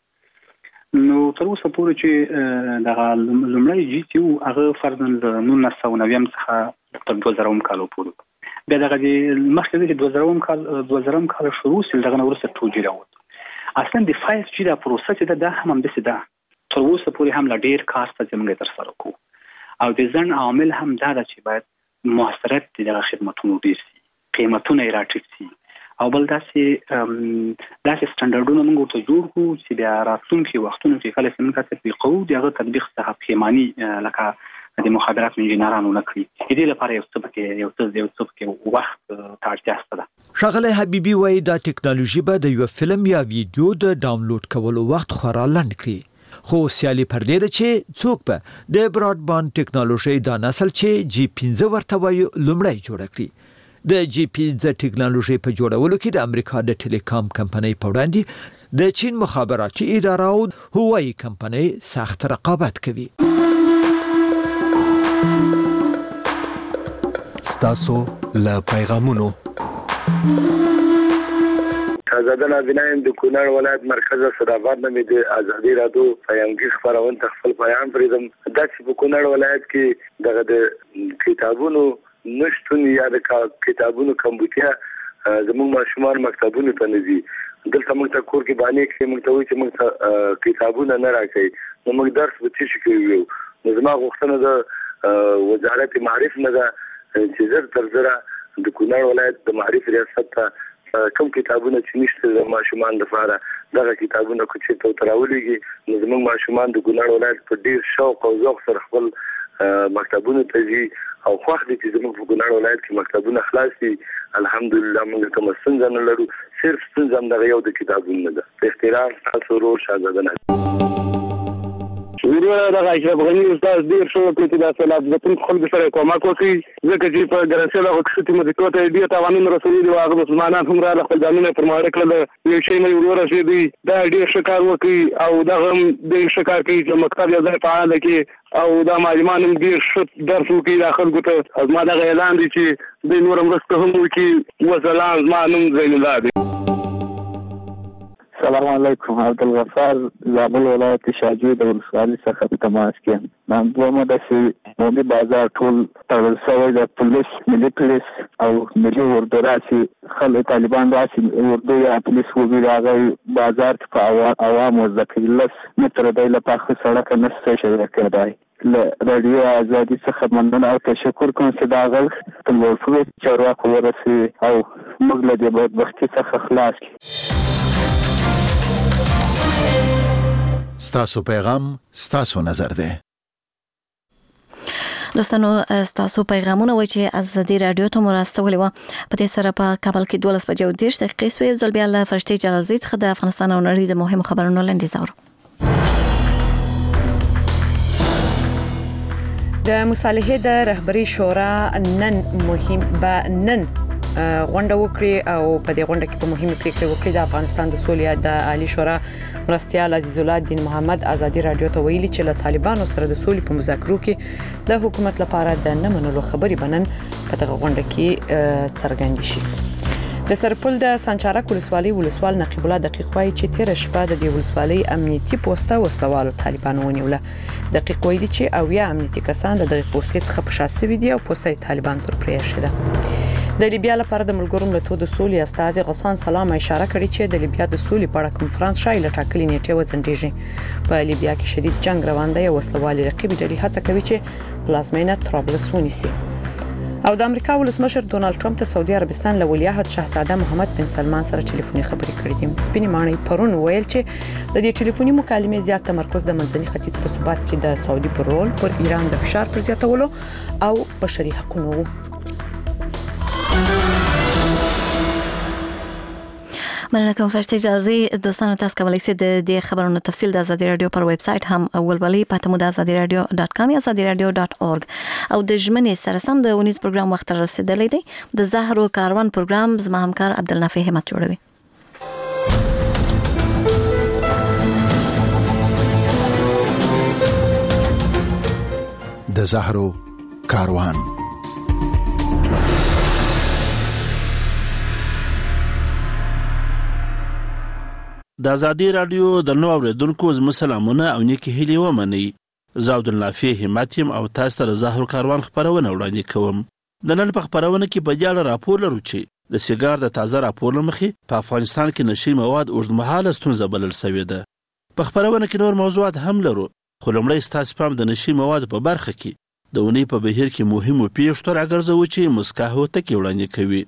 نو تر اوسه پورې چې دغه لومړی جی چې هغه فرضاً د 1990 څخه تر 2000 کال پورې بیا دغه مخکې د 2000 کال شروع سي دغه وروسته 2G راووت. اصلا د 5G دا پروسه چې دا هم همداسې ده. تر اوسه پورې هم لا ډیر کار ته موږ ترسره کوو او د ځن عامل هم دا ده چې باید موثریت دغه خدماتونو ډیر شي، قیمتونه یې راټیټ شي او بل داسې سټانډرډونه موږ ورته جوړ کړو چې بیا راتلونکي وختونو کې کله چې موږ تطبیقوو دغه تطبیق څخه پیماني لکه د مخابرات انجینرانو نه کړی. دې لپاره یو څه کې وخت ته اړتیا شته. ښاغلی حبیبي وایي دا ټکنالوژي به د یو فلم یا ویډیو د ډاونلوډ کولو وخت خورا لنډ کړي. خو سیالي پر دې ده چې څوک به د براډباند ټکنالوژي دا نسل چې جی 15 ورته وایي لومړی جوړ کړي. د جی 15 ټکنالوژي په جوړولو کې د امریکا د ټیلیکام کمپنۍ په وړاندې د چین مخابراتي اداره او هوایي کمپنۍ سخت رقابت کوي. ستاسو له پیغامونو آزاده نابینایم د کونړ ولایت مرکز صداباد نه د آزادي رادیو پیغامګي خبرونه تخفل پیغام پریدم. دا چې په کونړ ولایت کې دغه د کتابونو نشټون یا د کتابونو کمبودیا زموږ ماشومان مکتبونو ته نه دي. دلته موږ ته کور کې باندې کې موږ ته وایي چې موږ کتابونه نه راکړي نو موږ درس به څه کوو. نو زما غوښتنه د وزارت معارف نه ده چې زر تر زره د کونړ ولایت د معارف ریاست ته کوم کتابونه چې نشته د ماشومان لپاره دغه کتابونه کوچې ته تراولېږي نو زموږ ماشومان د کونړ ولایت په ډیر شوق او ذوق سره خپل مکتبونه ته ځي او خوښ دي چې زموږ په کونړ ولایت کې مکتبونه خلاص دي. الحمدلله موږ کوم ستونزه نه لرو، صرف ستونزه همدغه یو د کتابونو ده. په احترام تاسو ورور شهزاده ویډیو دغه اشرف غني استاد ډیر شو چې دا سلام د ټول خلکو سره کومک وکړي ځکه چې په ګرانسي له وخت مو د کوته ډیر تاوانونه رسولي دي. هغه مسلمانان هم را خپل ځانونه پرماړه کړل یو شی نه ورور رسیدي دا ډیر شکار وکړي او دا هم ډیر شکار کوي چې مکتب یو ځای فعال کې او دا معلمان هم ډیر ښه درس وکړي داخل ګوته از ما دغه اعلان دي چې د نور مرسته هم وکړي. وسلام ما نوم زین الله دی. السلام علیکم. عبدالغفار زابل ولایت شاجوی د ولسوالۍ څخه تماس کوم. نن دومره د مومي بازار ټول تړل شوی د پولیس ملي پولیس او ملي اردو راسي خلک طالبان راسي اردو یا پولیس وګړي راغی بازار ته په عوام وځي لس متر دی له پاخه سړک نه څه شي کېدای له رادیو آزادي څخه مننه او تشکر کوم چې دا غږ په لوړ چارواکو ورسوي او موږ له دې بدبختۍ څخه خلاص کړي. ستاسو پیغام ستاسو نظر دی. دوستانو ستاسو پیغامونه وای چې ازادي رادیو ته مرستولې و په دې سره په کابل کې 12 بجې او 10 دقیقې سوې ځل بیا له فرشتي جلالزی څخه د افغانستان او نړۍ د مهمو خبرونو لاندې زاور. د مصالحې د رهبري شورا نن غونډه وکړي او په دې غونډه کې په مهمه پریکړه وکړي د افغانستان د سولې د عالی شورا مرستیال عزیز الله الدین محمد ازادي رادیو ته ویلي چې له طالبانو سره د سولې په مذاکرو کې د حکومت لپاره د نه منلو خبرې بنن په دغه غونډه کې څرګند شي. د سرپل د سانچارک ولسوال نقیب الله دقیق وایي چې تیر شپه د دې ولسوالۍ امنیتي پوسټه وسلوالو طالبانو ونیوله. دقیق وایي چې اویا امنیتي کسان د دغه پوسټې څخه په شاسې وي دي او پوسټه طالبان پر پرې شده. د لیبیا لپاره د ملګرو ملتونو د سولې استازي غسان سلام اشاره کړې چې د لیبیا د سولې په اړه کنفرانس شایله ټاکلې نیټه وځنډېږي. په لیبیا کې شدید جنگ روان دی او وسلوالي رقیب ډلې هڅه کوي چې پلازمینه طرابلس ونیسي. او د امریکا ولسمشر ډونالد ټرمپ ته سعودي عربستان له ولیعهد شاهزاده محمد بن سلمان سره ټلیفوني خبرې کړې دي. سپینې ماڼۍ پرون ویل چې د دې ټلیفوني مکالمې زیات تمرکز د منځني ختیځ په ثبات کې د سعودي پر رول پر ایران د فشار پر زیاتولو او بشري حقوقو. مننه کوم فرشتي جلالزی. دوستانو تاسو کولی شئ د دې خبرونو تفصیل د ازادي رادیو پر ویب سټ هم ولولئ پته مو د azadiradio.com یا azadiradio.org او د ژمنې سره سم د ونیز پروګرام وخت رسیدلی دی. د زهرو کاروان پروګرام زما همکار عبدالنافع همت جوړوي. د زهرو کاروان. د ازادي رادیو د نو اوریدونکو زموږ سلامونه او نیکی هیلې ومنئ. زه عبدالنافع همت یم او تاسو ته د زهرو کاروان خبرونه وړاندې کوم. د نن په خبرونه کې په دې اړه راپور لرو چې د سیګار د تازه راپور لمخې په افغانستان کې نشي مواد اوږدمهاله ستونزه بلل شوې ده. په خبرونه کې نور موضوعات هم لرو خو لومړی ستاسو پام د نشي مواد په برخه کې د اونۍ په بهیر کې مهمو پیښو راګرځوو چې مسکا هوتکي وړاندې کوي.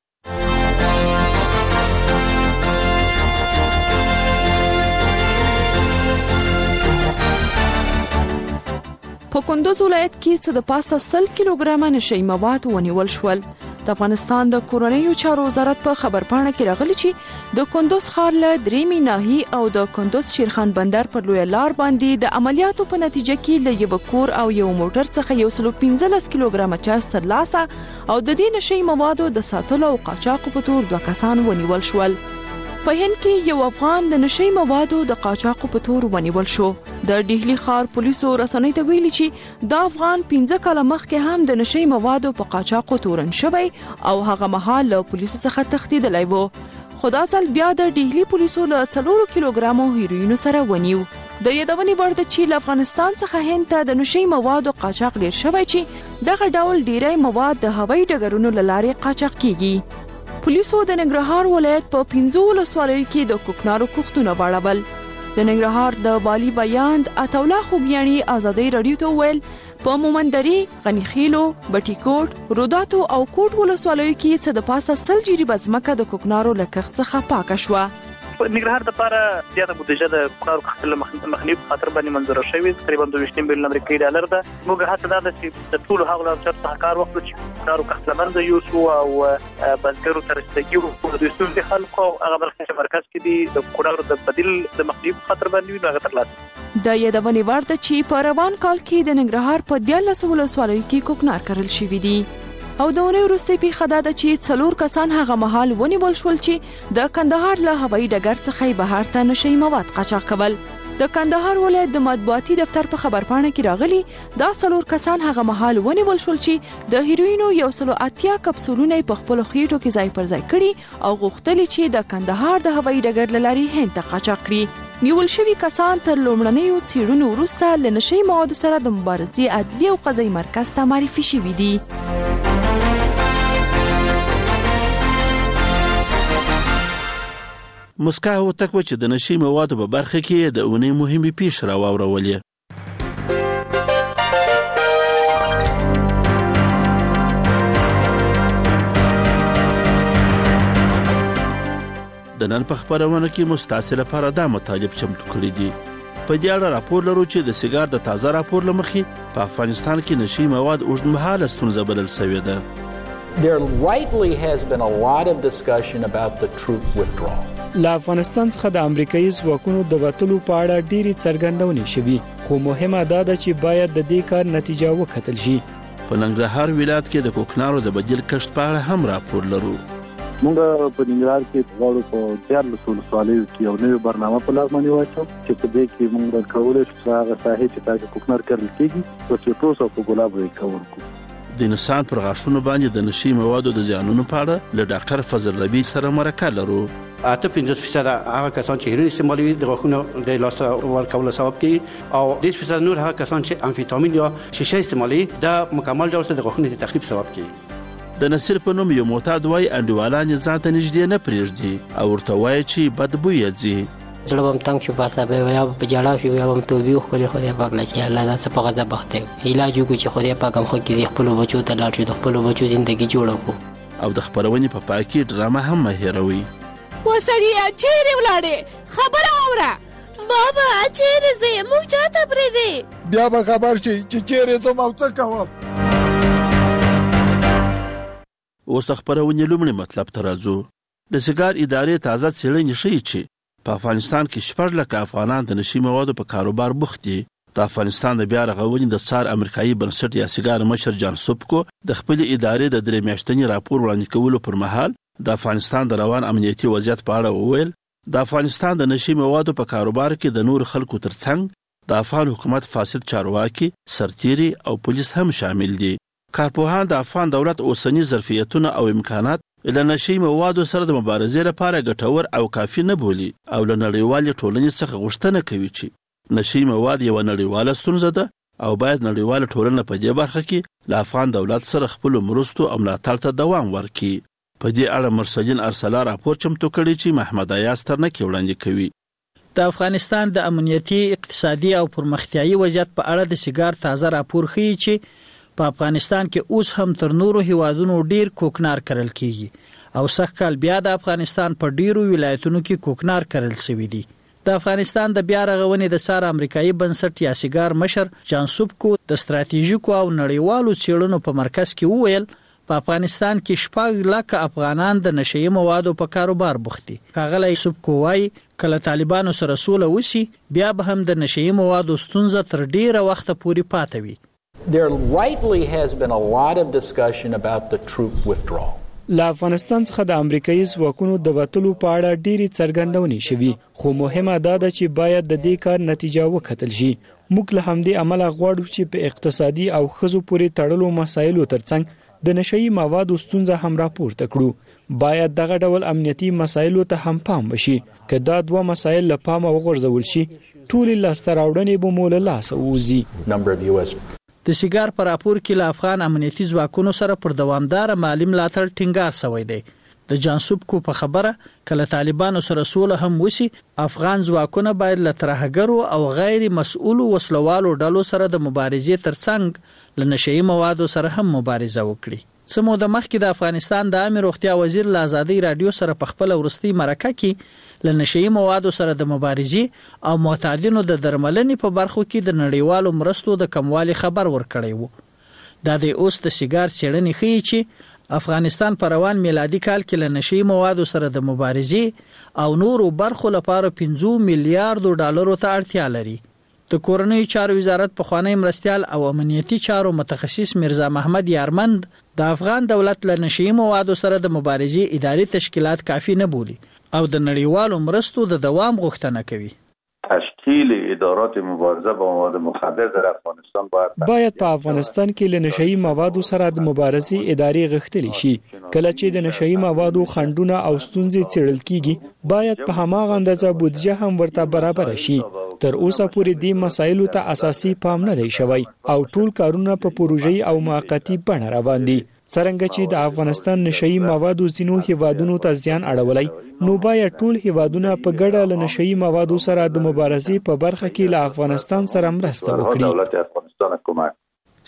په کندوز ولایت کې څه د پاسه 100 کیلوګرامه نشي مواد ونیول شول. د افغانستان د کورنیو چارو وزارت په خبرپاڼه کې راغلی چې د کندوز ښار له دریمې ناحیې او د کندوز شیرخان بندر پر لوی لار باندې د عملیاتو په نتیجه کې له یو کور او یو موټر څخه 115 کیلوګرامه چاس ترلاسه او د دې نشي موادو د ساتلو او قاچاق په تور 2 کسان ونیول شول. په هند کې یو افغان د نشي موادو د قاچاق په تور ونیول شو. د ډهلی ښار پولیسو رسنۍ ته ویلي چې دا افغان 15 کاله مخکې هم د نشي موادو په قاچاق تورن شوی او هغه مهال له پولیسو څخه تښتیدلی و. خو دا ځل بیا د ډهلی پولیسو له 4 کیلوګرامو هیروینو سره ونیو. د یادونې وړ ده چې له افغانستان څخه هند ته د نشي موادو قاچاق ډیر شوی چې دغه ډول ډیری مواد د هوایي ډګرونو له لارې قاچاق کیږي. پولیسو د ننګرهار ولایت په 15 ولسوالیو کې د کوکنارو کښتونه واړول. د ننګرهار د بالي بیاند اتولا خوګیانی ازادي رادیو ته ویل په مومندري، غنیخیلو، بټیکوټ، روداتو او کوټ ولسوالیو کې څه د پاسه 100 جریبه ځمکه د کوکنارو له کښت څخه پاکه شوه. ننګرهار د لپاره زیاته بودیجه د کوکنارو کښت له مخنیوي په خاطر باندې منظوره شوې تقریبا 22 میلیون امریکایي ډالر ده. موږ هڅه دا ده چې د ټولو هغو چارو څخه کار وکړو چې کوکنارو کښت له منځه یوسو او بزګرو ته رسیدګي وکړو. د ستونزې خلکو هغه برخې چې مرکز کې دي د کوکنارو د بدیل د مخنیوي په خاطر باندې وي هغه ترلاسه. د یادونې وړ ده چې په روان کال کې د ننګرهار په 14 ولسوالیو کې کوکنار کرل شوي دي. او د اونۍ وروستۍ پیښه دا ده چې 4 کسان هغه مهال ونیول شول چې د کندهار له هوایي ډګر څخه بهر ته نشي مواد قاچاق کول. د کندهار ولایت د مطبوعاتي دفتر په خبرپاڼه کې راغلي دا 4 کسان هغه مهال ونیول شول چې د هیروینو 180 کپسولونه په خپل خېټو کې ځای پر ځای کړي او غوښتل چې د کندهار د هوایي ډګر له لارې هند ته قاچاق کړي. نیول شوي کسان تر لومړنیو څېړنو وروسته له نشي موادو سره د مبارزې عدلي او قضایي مرکز ته معرفي شوي دي. مسکا هوتک و چې د نشي موادو په برخه کې د اونۍ مهمې پیښې راواورولې. د نن په خبرونه کې مستعصل لپاره دا مطالب چمتو کړی دي. په دې اړه راپور لرو چې د سیګار د تازه راپور لمخې په افغانستان کې نشي مواد اوږدمهاله ستونزه بلل شوې ده. There rightly has been a lot of discussion about the troop withdrawal. له افغانستان څخه د امریکایي ځواکونو د وټلو په اړه ډېری څرګندونې شوې، خو مهمه دا ده چې باید د دې کار نتیجه وکتل شي. په ننګرهار ولایت کې د کوکنارو د بدیل کښت په اړه هم راپور لرو. موږ په ننګرهار کې غواړو په 14 ولسوالیو کې یو نوې برنامه په لاس باندې واچو چې په دې کې موږ کولای شو هغه ساحې چې تاسو کوکنار کړل کېږي په سیټروس او په ګلاب یې کوو. د انسان پر غاښونو باندې د نشي موادو د زیانونو په اړه له ډاکټر فضل ربی سره مرکه لرو. 8-15% هغه کسان چې هیروین استعمالوي د غاښونو د لاس ورکولو سبب کوي او 10% نور هغه کسان چې امفیتامین یا شیشه استعمالوي د مکمل ډول سره د غاښونو د تخریب سبب کوي. د نصیر په نوم یو معتاد وای انډیوالان ځان ته نږدې نه پرېږدي او ورته وایي چې بد بوی یې زړه بم تنګ شو پاسه به یا په جړا شو یا هم توبې خو له خدای پاک لچې الله دا څه په غضب بخته علاج وکړي چې خدای پاک هم خو کې خپل بچو ته لاړ شي د خپل بچو ژوندۍ جوړ کړو. او د خبرونې په پاکي ډرامه هم مهیروي. وسړی چیرې ولاړې خبره اوره بابا چیرې زه مو چاته پرې دی بیا به خبر شي چې چیرې زه مو څه کوم. اوس د خبرونې لومړی مطلب ته راځو. د سیګار ادارې تازه څېړنې ښیي چې په افغانستان کې 4 لکه افغانان د نشي موادو په کاروبار بوخت دي. د افغانستان د بیا رغونې د څار امریکایي بنسټ یا سیګار مشر جان سوبکو د خپل ادارې د 3 میاشتني راپور وړاندې کولو پر مهال د افغانستان د روان امنیتي وضعیت په اړه وویل د افغانستان د نشي موادو په کاروبار کې د نور خلکو ترڅنګ د افغان حکومت فاسد چارواکي سرتيري او پولیس هم شامل دي. کارپوهان د افغان دولت اوسنی ظرفیتونه او امکانات له نشي موادو سره د مبارزې لپاره ګټور او کافي نه بولي او له نړیوالې ټولنې څخه غوښتنه کوي چې نشي مواد یو نړیواله ستونزه ده او باید نړیواله ټولنه په دې برخه کې له افغان دولت سره خپل مرستو او ملاتړ ته دوام ورکړي. په دې اړه مرسلین ارسلا راپور چمتو کړی چې محمد ایاز ترنکي وړاندې کوي. د افغانستان د امنیتي اقتصادي او پرمختیایي وضعیت په اړه د سیګار تازه راپور ښیي چې په افغانستان کې اوس هم تر نورو هیوادونو ډیر کوکنار کرل کیږي او سږ کال بیا د افغانستان په ډیرو ولایتونو کې کوکنار کرل شوی دی. د افغانستان د بیا رغونې د څار امریکایي بنسټ یا سیګار مشر جان سوبکو د ستراتیژیکو او نړیوالو څېړنو په مرکز کې وویل په افغانستان کې 4 لکه افغانان د نشي موادو په کاروبار بوخت دي. ښاغلی سوبکو وايي کله طالبانو سره سوله وشي بیا به هم د نشي موادو ستونزه تر ډیره وخت پورې پاتې وي. There rightly has been a lot of discussion about the troop withdrawal. له افغانستان څخه د امریکایي ځواکونو د وټلو په اړه ډېری څرګندونې شوې، خو مهمه دا ده چې باید د دې کار نتیجه وکتل شي. موږ له همدې امله غواړو چې په اقتصادي او ښځو پورې تړلو مسایلو ترڅنګ د نشئی موادو ستونزه هم راپورته کړو. باید دغه ډول امنیتي مسایلو ته هم پام وشي. که دا 2 مسایل له پامه وغورځول شي ټولې لاسته راوړنې به مو له لاسه ووځي. د سیګار په راپور کې له افغان امنیتي ځواکونو سره پر دوامدار مالی ملاتړ ټینګار شوی دی. د جان سوبکو په خبره کله طالبانو سره سوله هم وسی افغان ځواکونه باید له ترهګرو او غیر مسؤلو وسلوالو ډلو سره د مبارزې ترڅنګ له نشئی موادو سره هم مبارزه وکړي. سمو د مخکې د افغانستان د عامه روغتیا وزیر له آزادۍ رادیو سره په خپل ورستي مرکه کې له نشئی موادو سره د مبارزې او معتادینو د درملنې په برخو کې د نړیوالو مرستو د کموالي خبر ورکړی وو. دا د اوس د سیګار څېړنې ښیي چې افغانستان په روان میلادي کال کې له نشئی موادو سره د مبارزې او نورو برخو لپاره 15 میلیارډ ډالرو ته اړتیا لري. د کورنیو چارو وزارت پخوانی مرستیال او امنیتي چارو متخصص مرزا محمد یارمند د افغان دولت له نشئی موادو سره د مبارزې اداري تشکیلات کافي نه بولي او د نړیوالو مرستو د دوام غوښتنه کوي. تشکیل ادارات مبارزه با مواد مخدر در افغانستان باید په افغانستان کې له نشئی موادو سره د مبارزې ادارې غښتلې شي. کله چې د نشئی موادو خنډونه او ستونزې څېړل کیږي باید په هماغه اندازه بودیجه هم ورته برابر شي. تر اوسه پورې دې مسایلو ته اساسي پام نه دی شوی او ټول کارونه په پروژې او موقتی بڼه روان دي. څرنګه چې د افغانستان نشئی موادو ځینو هیوادونو ته زیان اړولی نو باید ټول هیوادونه په ګډه له نشئی موادو سره د مبارزې په برخه کې له افغانستان سره مرسته وکړي.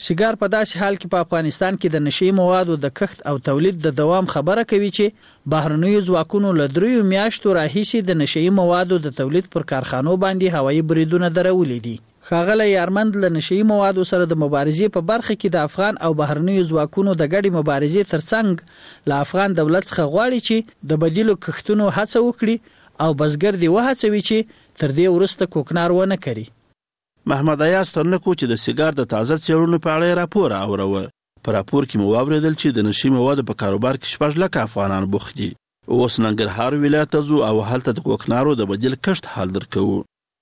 سیګار په داسې حال کې په افغانستان کې د نشي موادو د کښت او تولید د دوام خبره کوي چې بهرنیو ځواکونو له 3 میاشتو راهیسې د نشي موادو د تولید پر کارخانو باندې هوایي بریدونه درولې دي. ښاغلی یارمند له نشي موادو سره د مبارزې په برخه کې د افغان او بهرنیو ځواکونو د ګډې مبارزې ترڅنګ له افغان دولت څخه غواړي چې د بدیلو کښتونو هڅه وکړي او بزګر دې وهڅوي چې تر دې وروسته کوکنار ونه کړي. محمد ایاز ترنکو چې د سیګار د تازه څېړنو په اړه راپور اوروه. په راپور کې مو واوریدل چې د نشي موادو په کاروبار کې 6 لک افغانان بوخت دي. اوس ننګرهار ولایت ته ځو او هلته د کوکنارو د بدیل کښت حل درکوو.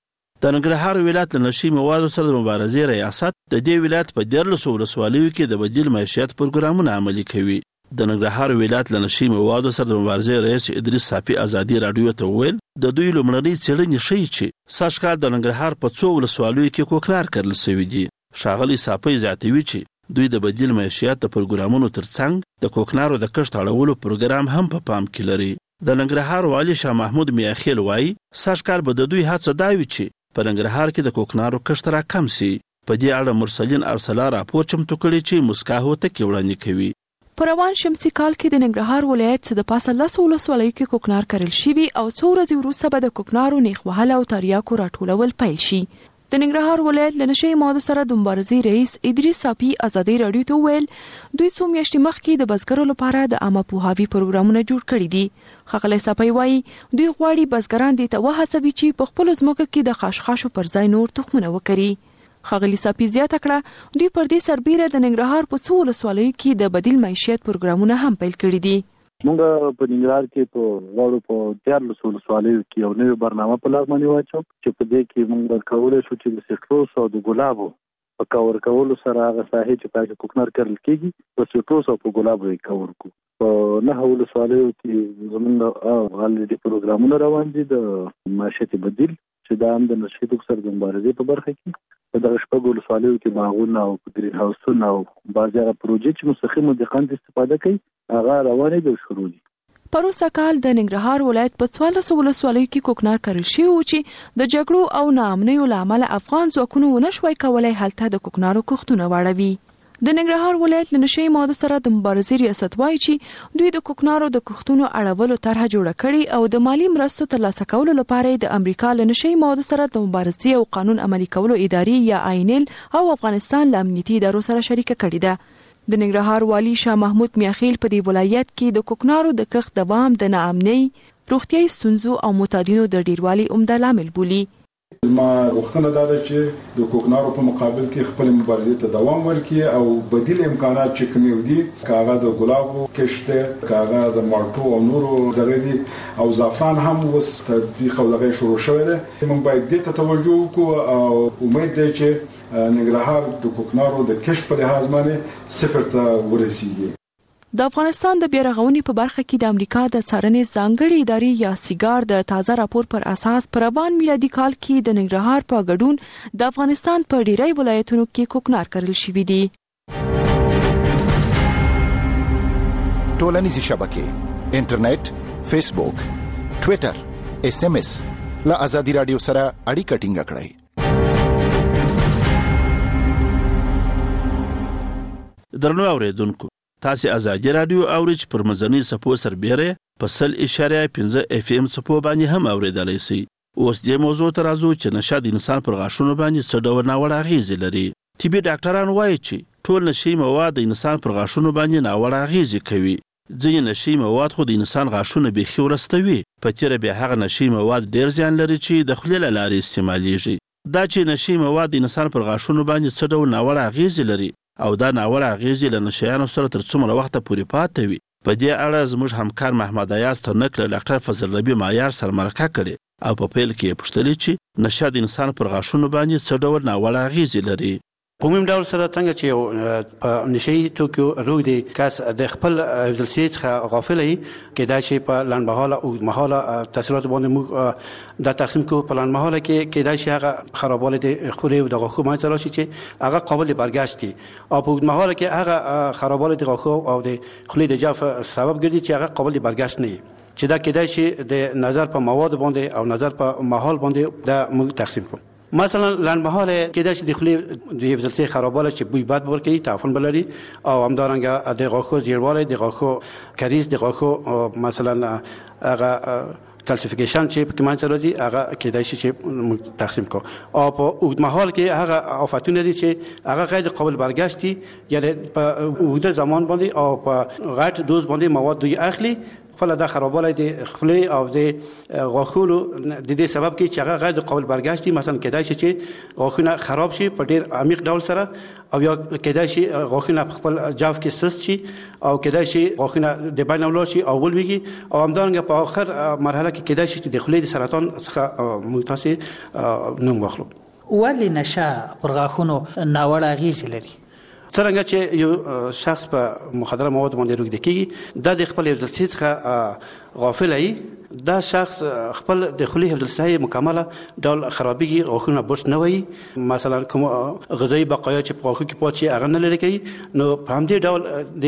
د ننګرهار ولایت له نشي موادو سره د مبارزې ریاست د دې ولایت په 14 ولسوالیو کې د بدیل معیشت پروګرامونه عملي کوي. د ننګرهار ولایت له نشي موادو سره د مبارزې رئیس ادریس صافي ازادي رادیو ته ویل د دوی لومړنۍ څېړنې ښیي چې سږ کال د ننګرهار په 2 ولسوالیو کې کوکنار کرل شوي دي. ښاغلي صافي زیاتوي چې دوی د بدیل معیشت د پروګرامونو ترڅنګ د کوکنارو د کښت اړولو پروګرام هم په پام کې لري. د ننګرهار والي شاه محمود میاخیل وایي سږ کال به د دوی هڅه دا وي چې په ننګرهار کې د کوکنارو کښت راکم شي. په دې اړه مرسلین ارسلا راپور چمتو کړی چې مسکا هوتکي وړاندې کوي. په روان شمسي کال کې د ننګرهار ولایت څخه د پاسه 10 ولسوالیو کې کوکنار کرل شوي او څو ورځې وروسته به د کوکنارو نیخ وهل او تریاکو راټولول پیل شي. د ننګرهار ولایت له نشي موادو سره د مبارزې رئیس ادریس صافي ازادي رادیو ته ویل دوی څو میاشتې مخکې د بزګرو لپاره د عامه پوهاوي پروګرامونه جوړ کړي دي. ښاغلی صافي وایي دوی غواړي بزګران دې ته وهڅوي چې په خپل ځمکو کې د خاشخاشو پر ځای نور تخمونه وکري. ښاغلی صافي زیاته کړه دوی پر دې سربیره د ننګرهار په 2 ولسوالیو کې د بدیل معیشت پروګرامونه هم پیل کړي دي. موږ په ننګرهار کې په غواړو په 14 ولسوالیو کې یو نوې برنامه په لاس باندې واچو چې په دې کې موږ کولای شو چې د سیټروس او د ګلابو په کور کولو سره هغه ساحې چې پکې کوکنار کرل کېږي په سیټروس او په ګلابو یې کور کو. په 9 ولسوالیو کې زموږ غالي پروګرامونه روان دي د معیشت بدیل چې دا هم د نشي سره د مبارزې په برخه کې په دغه شپږ ولسوالیو کې باغونه او ګرین هاوسونه او بعضې هغه پروژې چې مستقیمو دقیقاً استفاده کوي هغه روانې دي او شروع دي. پروسه کال د ننګرهار ولایت په 14 ولسوالیو کې کوکنار کرل شوی و چې د جګړو او ناامنیو له امله افغان ځواکونو ونه شوای کولای هلته د کوکنارو کښتونه واړوي. د ننګرهار ولایت له نشي موادو سره د مبارزې ریاست وایي چې دوی د کوکنارو د کښتونو اړولو طرحه جوړه کړې او د مالی مرستو ترلاسه کولو لپاره د امریکا له نشي موادو سره د مبارزې او قانون عملي کولو ادارې یا آینل او افغانستان له امنیتي ادارو سره شریکه کړې ده. د ننګرهار والي شاه محمود میاخیل په دې ولایت کې د کوکنارو د کښت دوام د ناامنۍ، روغتیايي ستونزو او معتادینو د ډیروالي عمده لامل بولي. ما غوښتنه دا ده چې د کوکنارو په مقابل کې خپل مبارزې ته دوام ورکړي او بدیل امکانات چې کوم دي کاغه د ګلابو کښت کاغه د مالټو او نورو دغه دي او زعفران هم اوس تطبیق او دغه شروع شوی دی. موږ باید دې ته توجه وکړو او امید دی چې ننګرهار د کوکنارو د کښت په لحاظ باندې صفر ته ورسیږي. د افغانستان د بیارغونې په برخه کې د امریکا د څارنې ځانګړې ادارې یا سیګار د تازه راپور پر اساس پر روان میلادي کال کې د ننګرهار په ګډون د افغانستان په ډیری ولایتونو کې کوکنار کرل شوي دي. ټولنیزې شبکې انټرنیټ، فیسبوک، ټوئیټر، SMS له آزادي رادیو سره اړیکه ټینګه کړئ. درنو اوریدونکو تاسو آزادي رادیو اورئ پر مزنی سپو سربېره په 100.5 FM سپو باندې هم اوریدلای شئ. اوس دې موضوع ته راځو چې نشه د انسان پر غاښونو باندې څه ډول ناوړه اغېزې لري. طبي ډاکټران وایي چې ټول نشي مواد د انسان پر غاښونو باندې ناوړه اغېزې کوي. ځینې نشي مواد خو د انسان غاښونه بیخي ورستوي. په تیره بیا هغه نشي مواد ډېر زیان لري چې د خولې له لارې استعمالیږي. دا چې نشي مواد د انسان پر غاښونو باندې څه ډول ناوړه اغېزې لري او دا ناوړه اغېزې له نشیانو سره تر څومره وخته پورې پاتې وي. په دې اړه زموږ همکار محمد ایاز ترنک له ډاکټر فضل ربی معیار سره مرکه کړې او په پیل کې یې پوښتلې چې نشه د انسان پر غاښونو باندې څه ډول ناوړه اغېزې لري. په عمومي ډول سره څنګه چې په نشي توکو روی دی کس د خپل ځلسي څخه غافل وي کېدای شي په لنډمهاله او مهاله تاثیرات باندې موږ د تقسیم کو په لنډمهاله کې کېدای شي هغه خرابوالی د خولې او د غاښو منځ راشي چې هغه قابل برګشت دي او په اوږدمهاله کې هغه خرابوالی د غاښو او د خولې د جوف سبب ګرځي چې هغه قابل برګشت نه وي چې دا کېدای شي د نظر په مواد باندې او نظر په ماحول باندې د موږ تقسیم کوو. مثلا لنډمهاله کېدای شي د خولې د افزلسي خرابواله چې بوی بد ورکوي تعفن بلري او همدارنګه د غاښو زیړوالی د غاښو کریز د غاښو مثلا هغه کلسیفیکیشن چې په کمان سره راځي هغه کېدای شي چې تقسیم کو او په اوږدمهال کې هغه آفتونه دي چې هغه غیر قابل برگشت دي یعنی په اوږده زمان باندې او په غټ دوز باندې مواد دوی اخلي خپل د خرابوالی د خولې او د غاښونو د دې سبب کې چې هغه غیر قابل برگشت دي مثلا کېدای شي چې غاښونه خراب شي په ډیر عمیق ډول سره او یا کېدای شي غاښونه په خپل جاف کې سست شي او کېدای شي غاښونه د بین ولاړ شي او ولويږي او همدارنګه په آخر مرحله کې کېدای شي چې د خولې د سرطان څخه موږ تاسو نوم واخلو. ولې نشه پر غاښونو ناوړه اغېزې لري؟ څرنګه چې یو شخص په مخدره مواد باندې روږدی کیږي دا د خپل افزلسي څخه غافل وي دا شخص خپل د خولې افزلسي مکمله ډول خرابېږي غاښونه برس نه وي مثلا کوم غذایی بقایا چې په غاښو کې پاتې شي هغه نه لري کوي نو په همدې ډول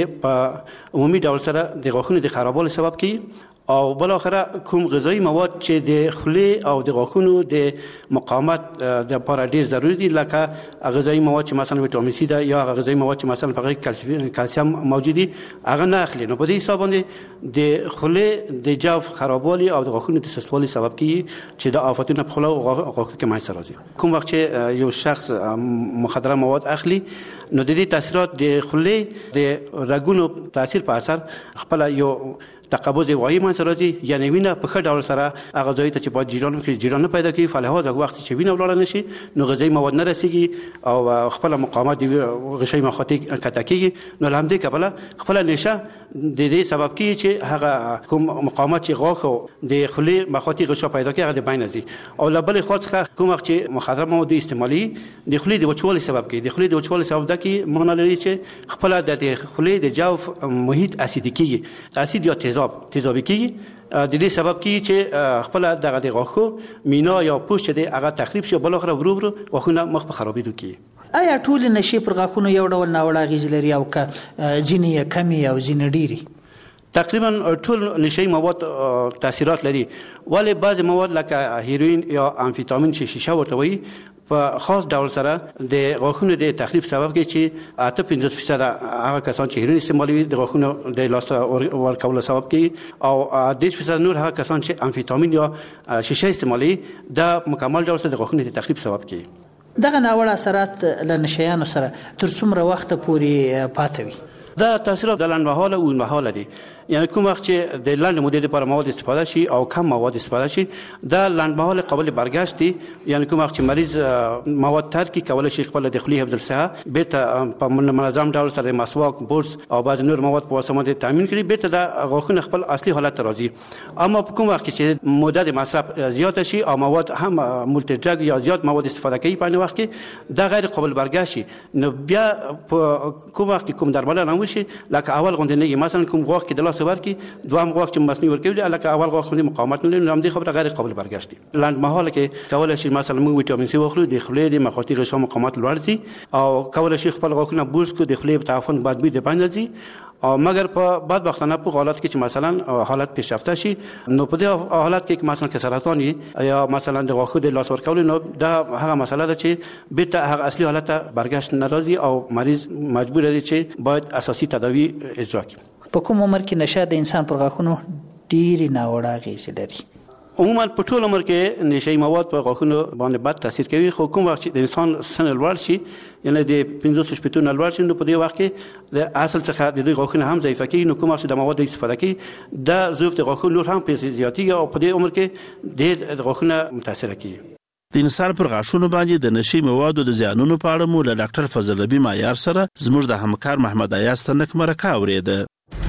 د عمومي ډول سره د غاښونو د خرابوالي سبب کوي او بل اخره کوم غذایی مواد چې د خولې او د غاښونو د مقاومت د لپاره ډیر ضروري دي لکه غذایی مواد چې مثلا ویټامین سي ده یا غذایی مواد چې مثلا په کې کلسیم موجود دي هغه نه اخلي نو په دې حساب باندې د خولې د جاف خرابوالي او د غاښونو د سستوالي سبب کیږي چې د آفتونو په خوله او غاښو کې منځته راځي. کوم وخت چې یو شخص مخدره مواد اخلي نو د دې تاثیرات د خولې د رګونو تاثیر په اثر خپل یو تقبض وایي منځ راځي یعنی وینه په ښه ډول سره هغه ځای ته چې باید جریان پیدا کوي فلهذا وخت چې وینه ولاړه نشي نو غذایی مواد نه رسیږي او خپل مقاومت د غشي مخاطي کته کیږي نو لامدې کبله خپل نشه د دې سبب کیږي چې هغه کوم مقاومت چې غاښو د خولې مخاطي غشا پیدا کوي هغه د بین ځي او لبل خو څخه کوم وخت چې مخدره مواد استعمالي د خولې د وچوالي سبب کوي د خولې د وچوالي سبب ده کې معنی لري چې خپل د خولې د جوف محیط اسیدي کیږي اسید یا تیزابي کیږي د دې سبب کیږي چې خپل دغه د غاښو مینا یا پوست دی هغه تخریب شي بل اخر ورو ورو غاښونه مخ په خرابېدو کیږي. آیا ټول نشي پر غاښونو یو ډول ناوړه اغېز لري او که ځینې کمی او ځینې ډیری؟ تقریبا ټول نشي مواد تاثیرات لري ولی بعض مواد لکه هیروین یا امفیتامین چې شیشه ورته وایي په خاص ډول سره د غاښونو د تخریب سبب کوي چې 8-15% هغه کسان چې هیروین استعمالوي د غاښونو د لاس ورکولو سبب کوي او 10% نور هغه کسان چې امفیتامین یا شیشه استعمالوي دا مکمل ډول سره د غاښونو د تخریب سبب کوي. دغه ناوړه اثرات له نشیانو سره تر څومره وخت پورې پاتې وي؟ دا تاثیرات د لنډمهاله او اوږدمهاله دي یعنی کوم وخت چې د لنډ مودې لپاره مواد استفاده شي او کم مواد استفاده شي دا لنډمهاله قابل برگشت دي یعنی کوم وخت چې مریض مواد ترک کولای شي خپل د خولې حفظ بیرته په منظم ډول سره مسواک برس او بعض نور مواد په واسطه باندې تامین کړي بیرته د غاښونو خپل اصلي حالت ته راځي اما په کوم وخت چې موده د مصرف زیات شي او مواد هم مولټي ډرګ یا زیات مواد استفاده کوي په وخت کې دا غیر قابل برگشت شي نو بیا په کوم وخت کوم درملنه وشي لکه اول غوندې نه مثلا کوم غاښ کې د لاس ورکی دوام غاښ چې مصنوعي ورکوي لکه اول غاښ باندې مقاومت نه لري نو هم دې خبره غیر قابل برگشت دي. لنډمهاله کې کولای شي مثلا موږ ویټامین سي واخلو د خولې د مخاطي غشا مقاومت لوړ شي او کولای شي خپل غاښونه بوس کو د خولې په تعفن بعد به د باندې او مگر په بدبختانه په حالت کې چې مثلا حالت پیشرفته شي نو په دې حالت کې مثلا کې سرطان یا مثلا د غاښو د لاس ورکول نو دا هغه مسله ده چې بیرته هغه اصلي حالت ته برگشت ناراضي او مریض مجبور دی چې باید اساسي تداوی اجرا کړي. په کوم عمر کې نشه د انسان پر غاښونو ډېری ناوړه اغېزې لري؟ عموما په ټول عمر کې نشي مواد په غاښونو باندې بد تاثیر کوي خو کوم وخت چې د انسان سن لوړ شي یعنی د 15 شپږ نه لوړ شي نو په دې وخت کې د اصل څخه د غاښونو هم ضعیف کوي نو کوم وخت د مواد استفاده کوي دا ضعف د غاښونو نور هم په زیاتیږي او په دې عمر کې ډېر غاښونه متاثر کوي. د انسان پر غاښونو باندې د نشي موادو د زیانونو په اړه مو له ډاکټر فضل ربی معیار سره زموږ د همکار محمد ایاز تنک مرکه اوریده.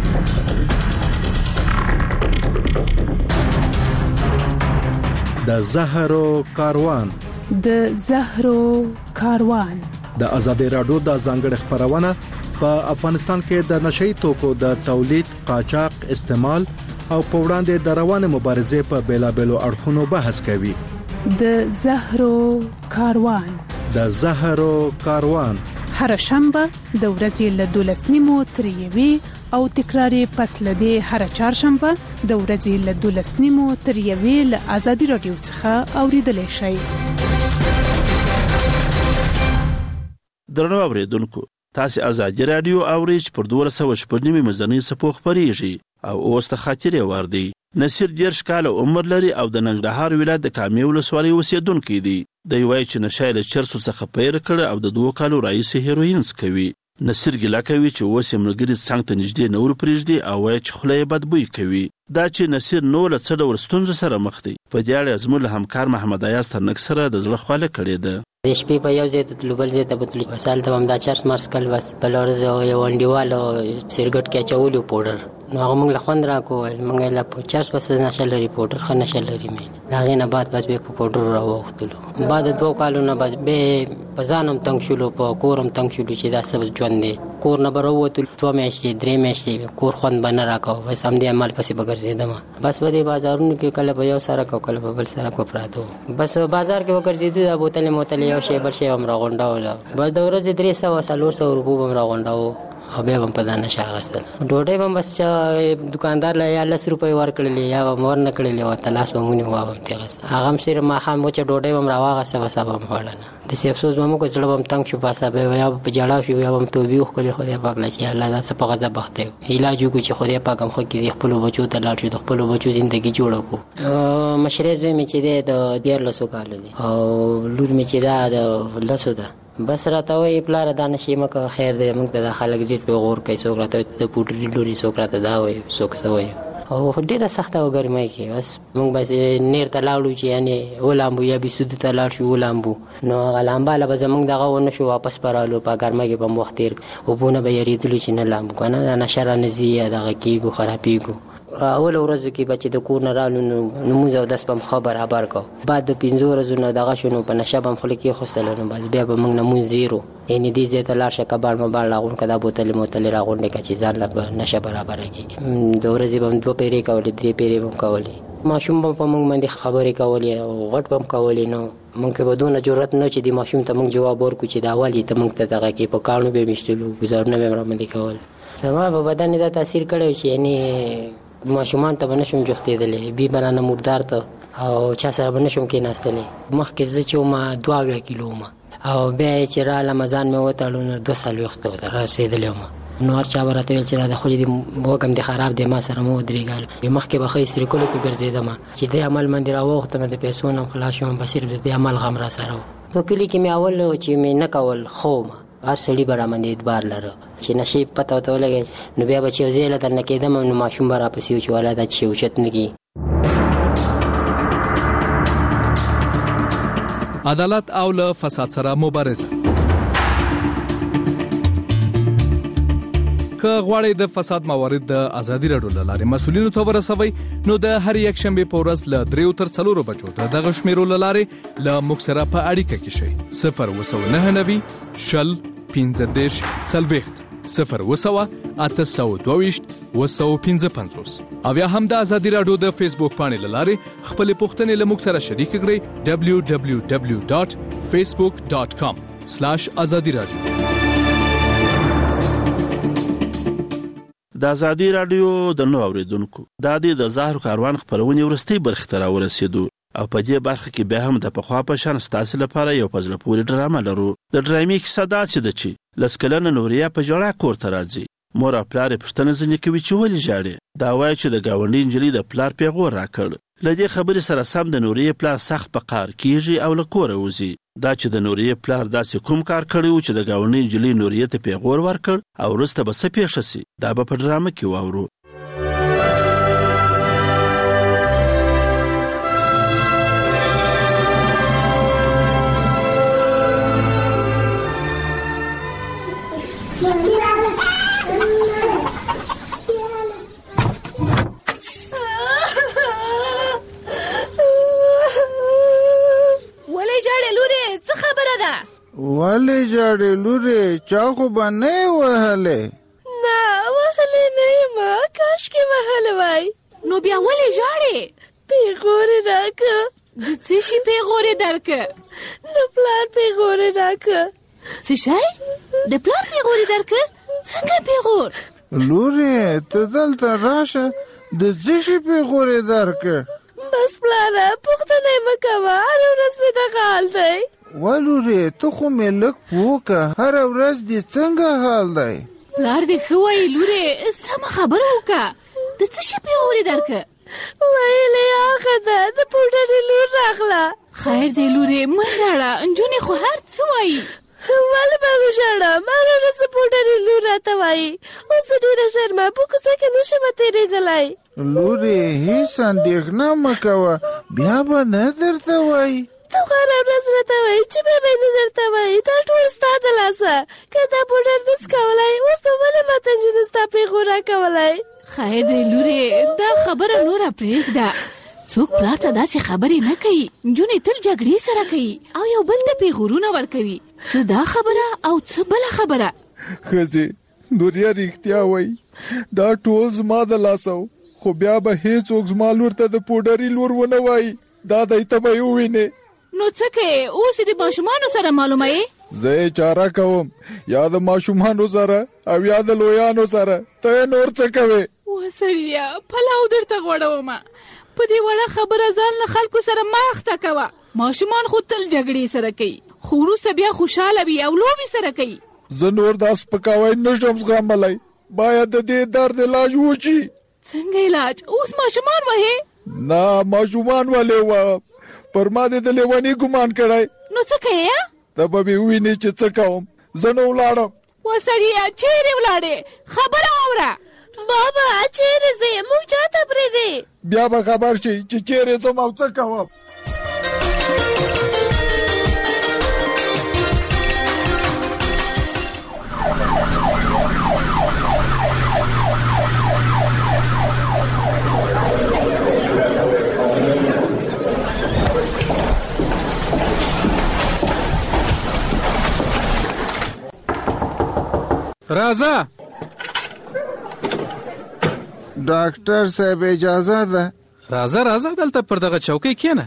د زهرو کاروان د ازادي راډیو د ځانګړي خبرونه په افغانستان کې د نشئی توکو د تولید قاچاق استعمال او په وړاندې د روانه مبارزې په بیلابېلو اړخونو بحث کوي. د زهرو کاروان هر شنبه د ورځې له 12:30 تر 1 او تکراری پس لدی هر چهارشنبه د ورځې له 12:30 تر 1 له ازادي رادیو څخه اوریدل شي. درنو اوریدونکو تاسو ازادي رادیو اوریج پر 1290 مزنی سپو خبريږي او اوس ته خاطر وردی نصیر دیرش کال عمر لري او د ننګرهار ولایت د کامې ولسوالۍ اوسیدونکی دی د وای چې نشه له چرسو څخه پیر کړ او د 2 کالو رئیس هیروینز کوي نصیر ګلا کوي چې اوس یې ملګری څنګه ته نږدې نور پریږدي او وای چې خله بدبوي کوي دا چې نصیر نو له څه ډول ستونزو سره مخ دی په دې اړه زموږ همکار محمد ایاز ترنک سره د زړه خواله کړې ده د شپې په یو ځای ته تلو بل ځای ته بتلو مثال ته هم دا چرس مرس کل بس بل ورځ یو انډیوالو سیرګټ کې اچولو پوډر نو هغه موږ له خوند راکول موږ له په چرس بس نشه لري پوډر خو نشه لري مې دا غینه بعد بس به په پوډر راوختلو بعد 2 کالو نه بس به پزانم تنگ شلو په کورم تنگ شلو چې دا سبز ژوند دی کور نه بروتل 2 میاشتې 3 میاشتې کور خوند بنه راکاو بس هم دې عمل پسې بګرځیدم بس په دې بازارونو کې کله په یو سره کو کله په بل سره کو پراتو بس بازار کې وګرځیدو دا بوتل موتل یو شی بل شی هم راغونډاو بس د ورځې 300 روپو هم راغونډاو او به هم په دانه شاغستل ډوډۍ هم بس دکاندار له 10 روپۍ ورکړلې یا مور نه کړلې او تلاش به مونږ واغم تیغس هغه هم سره ما خام چې ډوډۍ هم راواغسته وسه هم وړنه د سی افسوس مو کو ځړم هم تنگ شو پاسه به یا په جړا شو یا هم تو ویو خو خدای پاک لشي الله دا څه په غضب بخته علاج کو چې خدای پاک هم خو کې خپل بچو ته لاړ شي د خپل بچو ژوندۍ جوړ کو مشرې زوی می چې د 14 کال دي او لور می چې دا د لاسو ده بس راته وی پلار دا نشي مکه خیر دې موږ د خلک ډیر په غور کوي څوک راته د پوډري لوري څوک راته دا وي څوک سوي او ډیره سخته وګرمای کی بس موږ بس نیر ته لاړو چې یعنی ولامبو یا به سود ته لاړ شو ولامبو نو غلامباله به زموږ دغه ونه شو واپس پرالو په ګرمه کې په وخت تیر او بونه به یریدل چې نه لامبو کنه نشره نزي دغه کیګو خرابېګو اول ورځ کې بچي د کور نه رالو نو موږ او داس په خبر کو بعد د 15 ورځې نو دغه شنو په نشبم خلک کې خوستل نو بس بیا به موږ نمون زیرو یعنی دې زه ته لاشه کبار مبار لاغون کدا بوتل موتل راغونډه کې چې ځان له نشه برابر کې د ورځې به 2 پیری کولې 3 پیری هم کولې ماشوم په موږ باندې خبرې کولې او غټ هم کولې نو موږ په بدون جرأت نه چې د ماشوم ته موږ جواب ورکو چې دا والی ته موږ ته دغه کې په کانو به مشتلو گزارنه به را باندې کول سما په بدن دا تاثیر کړو چې یعنی ماشومان ته بنشم جوختېدلې بي برانه مردار ته او چا سره بنشم کې ناستلې مخکې زه چې ما 2 کیلو ما او بیا چې را رمضان مې وتاړو نو 2 سال وخت ته رسیدلې نو هر چا ورته چې دا خو دې وګم دي خراب دي ما سره مو درېګال مخکې به خې سری کولو کې ګرځیدم چې دې عمل من دی راوخته د پیسو نه خلاصوم بصیر دې عمل غم را سره وکلی کې مې اول چې مې نه کول خو هر سړي به رامنې اعتبار لره چې نشي پته وته ولګي نو بیا به چې زیله در نه کېدم نو ماشوم به راپسې چې والا دا چې اوچت نه کي عدالت او له فساد سره مبارزه که غواړئ د فساد موارد د ازادي راډیو له لارې مسؤلینو ته ورسوي نو د هر یک شنبه په ورځ له 3 تر 4 بجو د دغه شمیرو له لارې له موږ سره په اړیکه کې شئ 02990 شل 15 سلويخت 02822 255 او یا هم د ازادي راډیو د فیسبوک باندې له لارې خپل پوښتنې له موږ سره شریک کړئ www.facebook.com/azadi-radio د ازادي رادیو د نو اوریدونکو د زهر کاروان خبرونه ورستي برخه تر ورسېدو او په دې برخه کې به هم د پخوا په شان ستاسو لپاره یو پزله پوری ډرامه لرو د ډرامې کیسه دا چې د چی لسکلن نوریا په جړه کور ته راځي مور خپل پښتنه ځنې کوي چې ولې ژاړي دا وایي چې د گاونډي انجلي د پلار پیغور راکړ لدې خبرې سره سم د نوریا پلار سخت په قار کیږي او له کوره وځي دا چې د نوریا پلار داسې کوم کار کړی چې د گاونډي انجلي نوریا ته پیغور ورکړ او وروسته به څه پیښ شي دا به په ډرامه کې واورو ولې جاړې لورې چا خو به نه وهلې نه وهلې نه ما کاش کې وهلې وای نو بیا ولې جاړې پیغورې راکه د څه شي پیغورې درکه د پلار پیغورې راکه څه شي د پلار پیغورې درکه څنګه پیغور لورې ته دلته راشه د څه شي پیغورې درکه بس پلاره پوښتنه مې کوه هر ورځ مې دغه حال دی ولورې ته خو مې لږ پوکه هر ورځ دې څنګه حال دی پلار دې ښه وایي لورې سمه خبره وکړه د څه شي پیغورې درکه ویلې هغه ده د پوډرې لور راغله خیر دی لورې مه ژاړه نجونې خو هر څه وایي ولې به نه ژاړم هره ورځ د پوډرې لور راته وایي اوس ډېره شرمه په کوڅه کې نشم تېرېدلی لورې هېڅ اندېښنه مه کوه بیا به نه درته وایي ته خو هره ورځ راته وایي چې بیا به یې نه درته وایي دا ټول ستا د لاسه که دا پوډر نس کولی اوس نو ولې ماته نجونې ستا پیغور راکولی خیر دی لورې دا خبره نوره پرېږده څوک پلار ته داسې خبرې نه کوي نجونې تل جګړې سره کوي او یو بل ته پیغورونه ورکوي څه دا خبره او څه بله خبره ښځې نوریا رښتیا وایي دا ټول زما د لاسه خو بیا به هېڅوک زما لور ته د پوډري لور ونه وایي دا دی ته به یې ووینې نو څه کوې اوس یې د ماشومانو سره معلومه یې زه یې چاره کوم یا د ماشومانو سره او یا د لویانو سره ته یې نور څه کوې وسړیه پلاو درته غوړومه په دې وړه خبره ځان له خلکو سره مه اخته کوه ماشومان خو تل جګړې سره کوي خو وروسته بیا خوشحاله وي او لوبې سره کوي زه نور دا سپکاوی نشم زغملی باید د دې درد علاج وشي څنګه علاج اوس ماشومان وهې نه ماشومان ولې وهم پر ما دې د لیوني ګمان کړی نو څه کوې ته به مې ووینې چې څه کوم زه نه ولاړم وسړیه چیرې ولاړې خبره واوره بابا چیرې ځې موږ چاته پرېږدې بیا به خبر شي چې چیرې ځم او څه کوم راځه ډاکټر صاحب اجازه ده راځه دلته پر دغه چوکۍ کېنه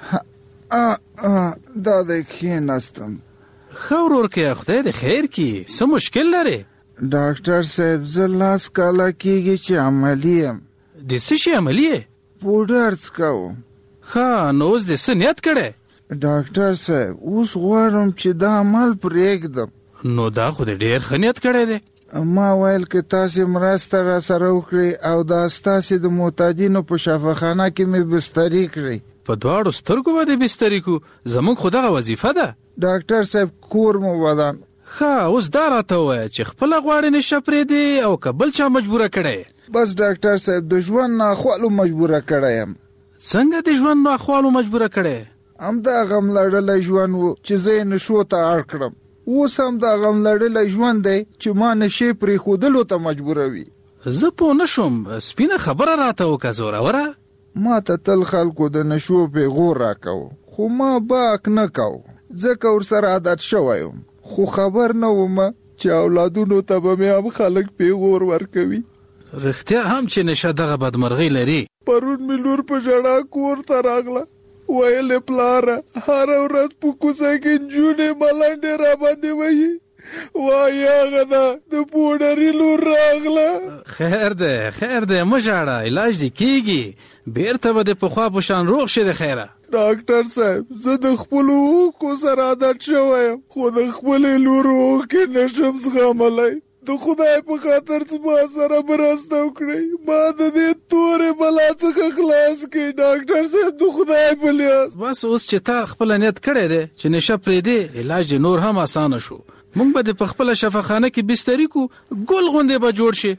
دا د کېناستم ښه ورور کې خدای دې خیر کړي څه مشکل لرې ډاکټر صاحب زه 10 کاله کېږي چې عملي یم د څه شي عملي یې پوډر څکوم ښه نو اوس دې څه نیت کړی ډاکټر صاحب اوس غواړم چې دا عمل پرېږدم نو دا خو دې ډېر ښه نیت کړی دی ما ویل که تاسې مرسته را سره وکړئ او دا ستاسې د محتاجینو په شفاخانه کې مې بستري کړئ په دواړو سترګو به دې بستري کړو زموږ خو دغه وظیفه ده ډاکټر صاحب کور مو ودان ښه اوس دا راته ووایه چې خپله غواړې نشه پرېږدې او که بل چا مجبوره کړی بس ډاکټر صاحب د ژوند ناخوالو مجبوره کړی یم څنګه د ژوند ناخوالو مجبوره کړی همدا غم لړلی ژوند و چې زه یې نشو ته اړ کړم اوس هم دا غم لړلی ژوند دی چې ما نشې پرېښودلو ته مجبوروي زه پوه نه شوم سپینه خبره راته وکړه زوروره ما ته تل خلکو د نشو پیغور راکوه خو ما باک نه کوه ځکه ورسره عادت شوی یم خو خبر نه وم چې اولادونو ته به مې هم خلک پیغور ورکوي رښتیا هم چې نشه دغه بدمرغۍ لري پرون مې لور په ژړا کور ته راغله ویلې پلاره هره ورځ په کوڅه کې نجونې ملنډې راباندې وهي وایي هغه ده د پوډري لور راغله خیر دی مه ژاړه علاج دې کېږي بیرته به د پخوا په شان روغ شي د خیره ډاکټر صاحب زه د خپلو اوښکو سره عادت شوی یم خو د خپلې لور اوښکې نشم زغملی د خدای په خاطر زما سره مرسته وکړئ ما د دې تورې بلا څخه خلاص کړئ ډاکټر صاحب د خدای په لیاس بس اوس چې تا خپله نیت کړی دی چې نشه پرېږدې علاج نور هم اسانه شو موږ به د په خپله شفاخانه کې بستري کو ګل غوندې به جوړ شي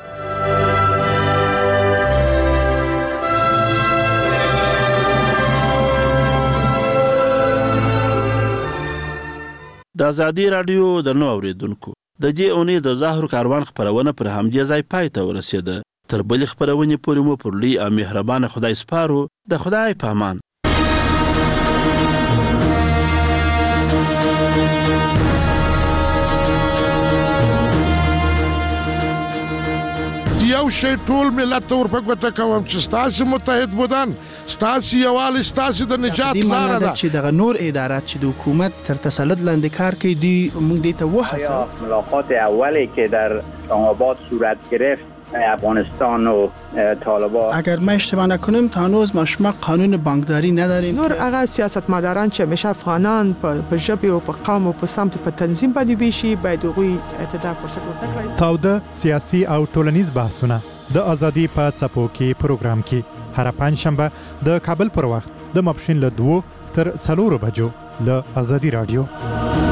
د ازادي رادیو د نو اوریدونکو د دې اونۍ د ظاهر کاروان خبرونه پر همدې ځای پای ته ورسېده تر بلې خبرونې پورې مو پر لوی او مهربانه خدای سپارو د خدای په امان یو شی ټول ملت ته ورپګوته کوم چې ستاسو متحد بودن ستاسو یووالی ستاسو د نجات لاره ده چې دغه نور ادارات چې د حکومت تر تسلط لاندې کار کوي دی موږ دې ته وهڅوو ملاقات اولی که در اسلام آباد صورت گرفت افغانستان و طالبان. اگر ما اشتباه نکنیم تا هنوز ما قانون بانکداری نداریم. نور هغه سیاستمداران چې همیشه افغانان په ژبه او په قوم او په سمت په تنظیم باندې ویشي باید هغوی ته فرصت ورکړي. تاوده سیاسي او ټولنیز بحثونه د ازادي په څپو کې پروګرام کې هر پنځشنبه د کابل پر وخت د ماپښین له 2 تر 4 بجو له ازادي رادیو.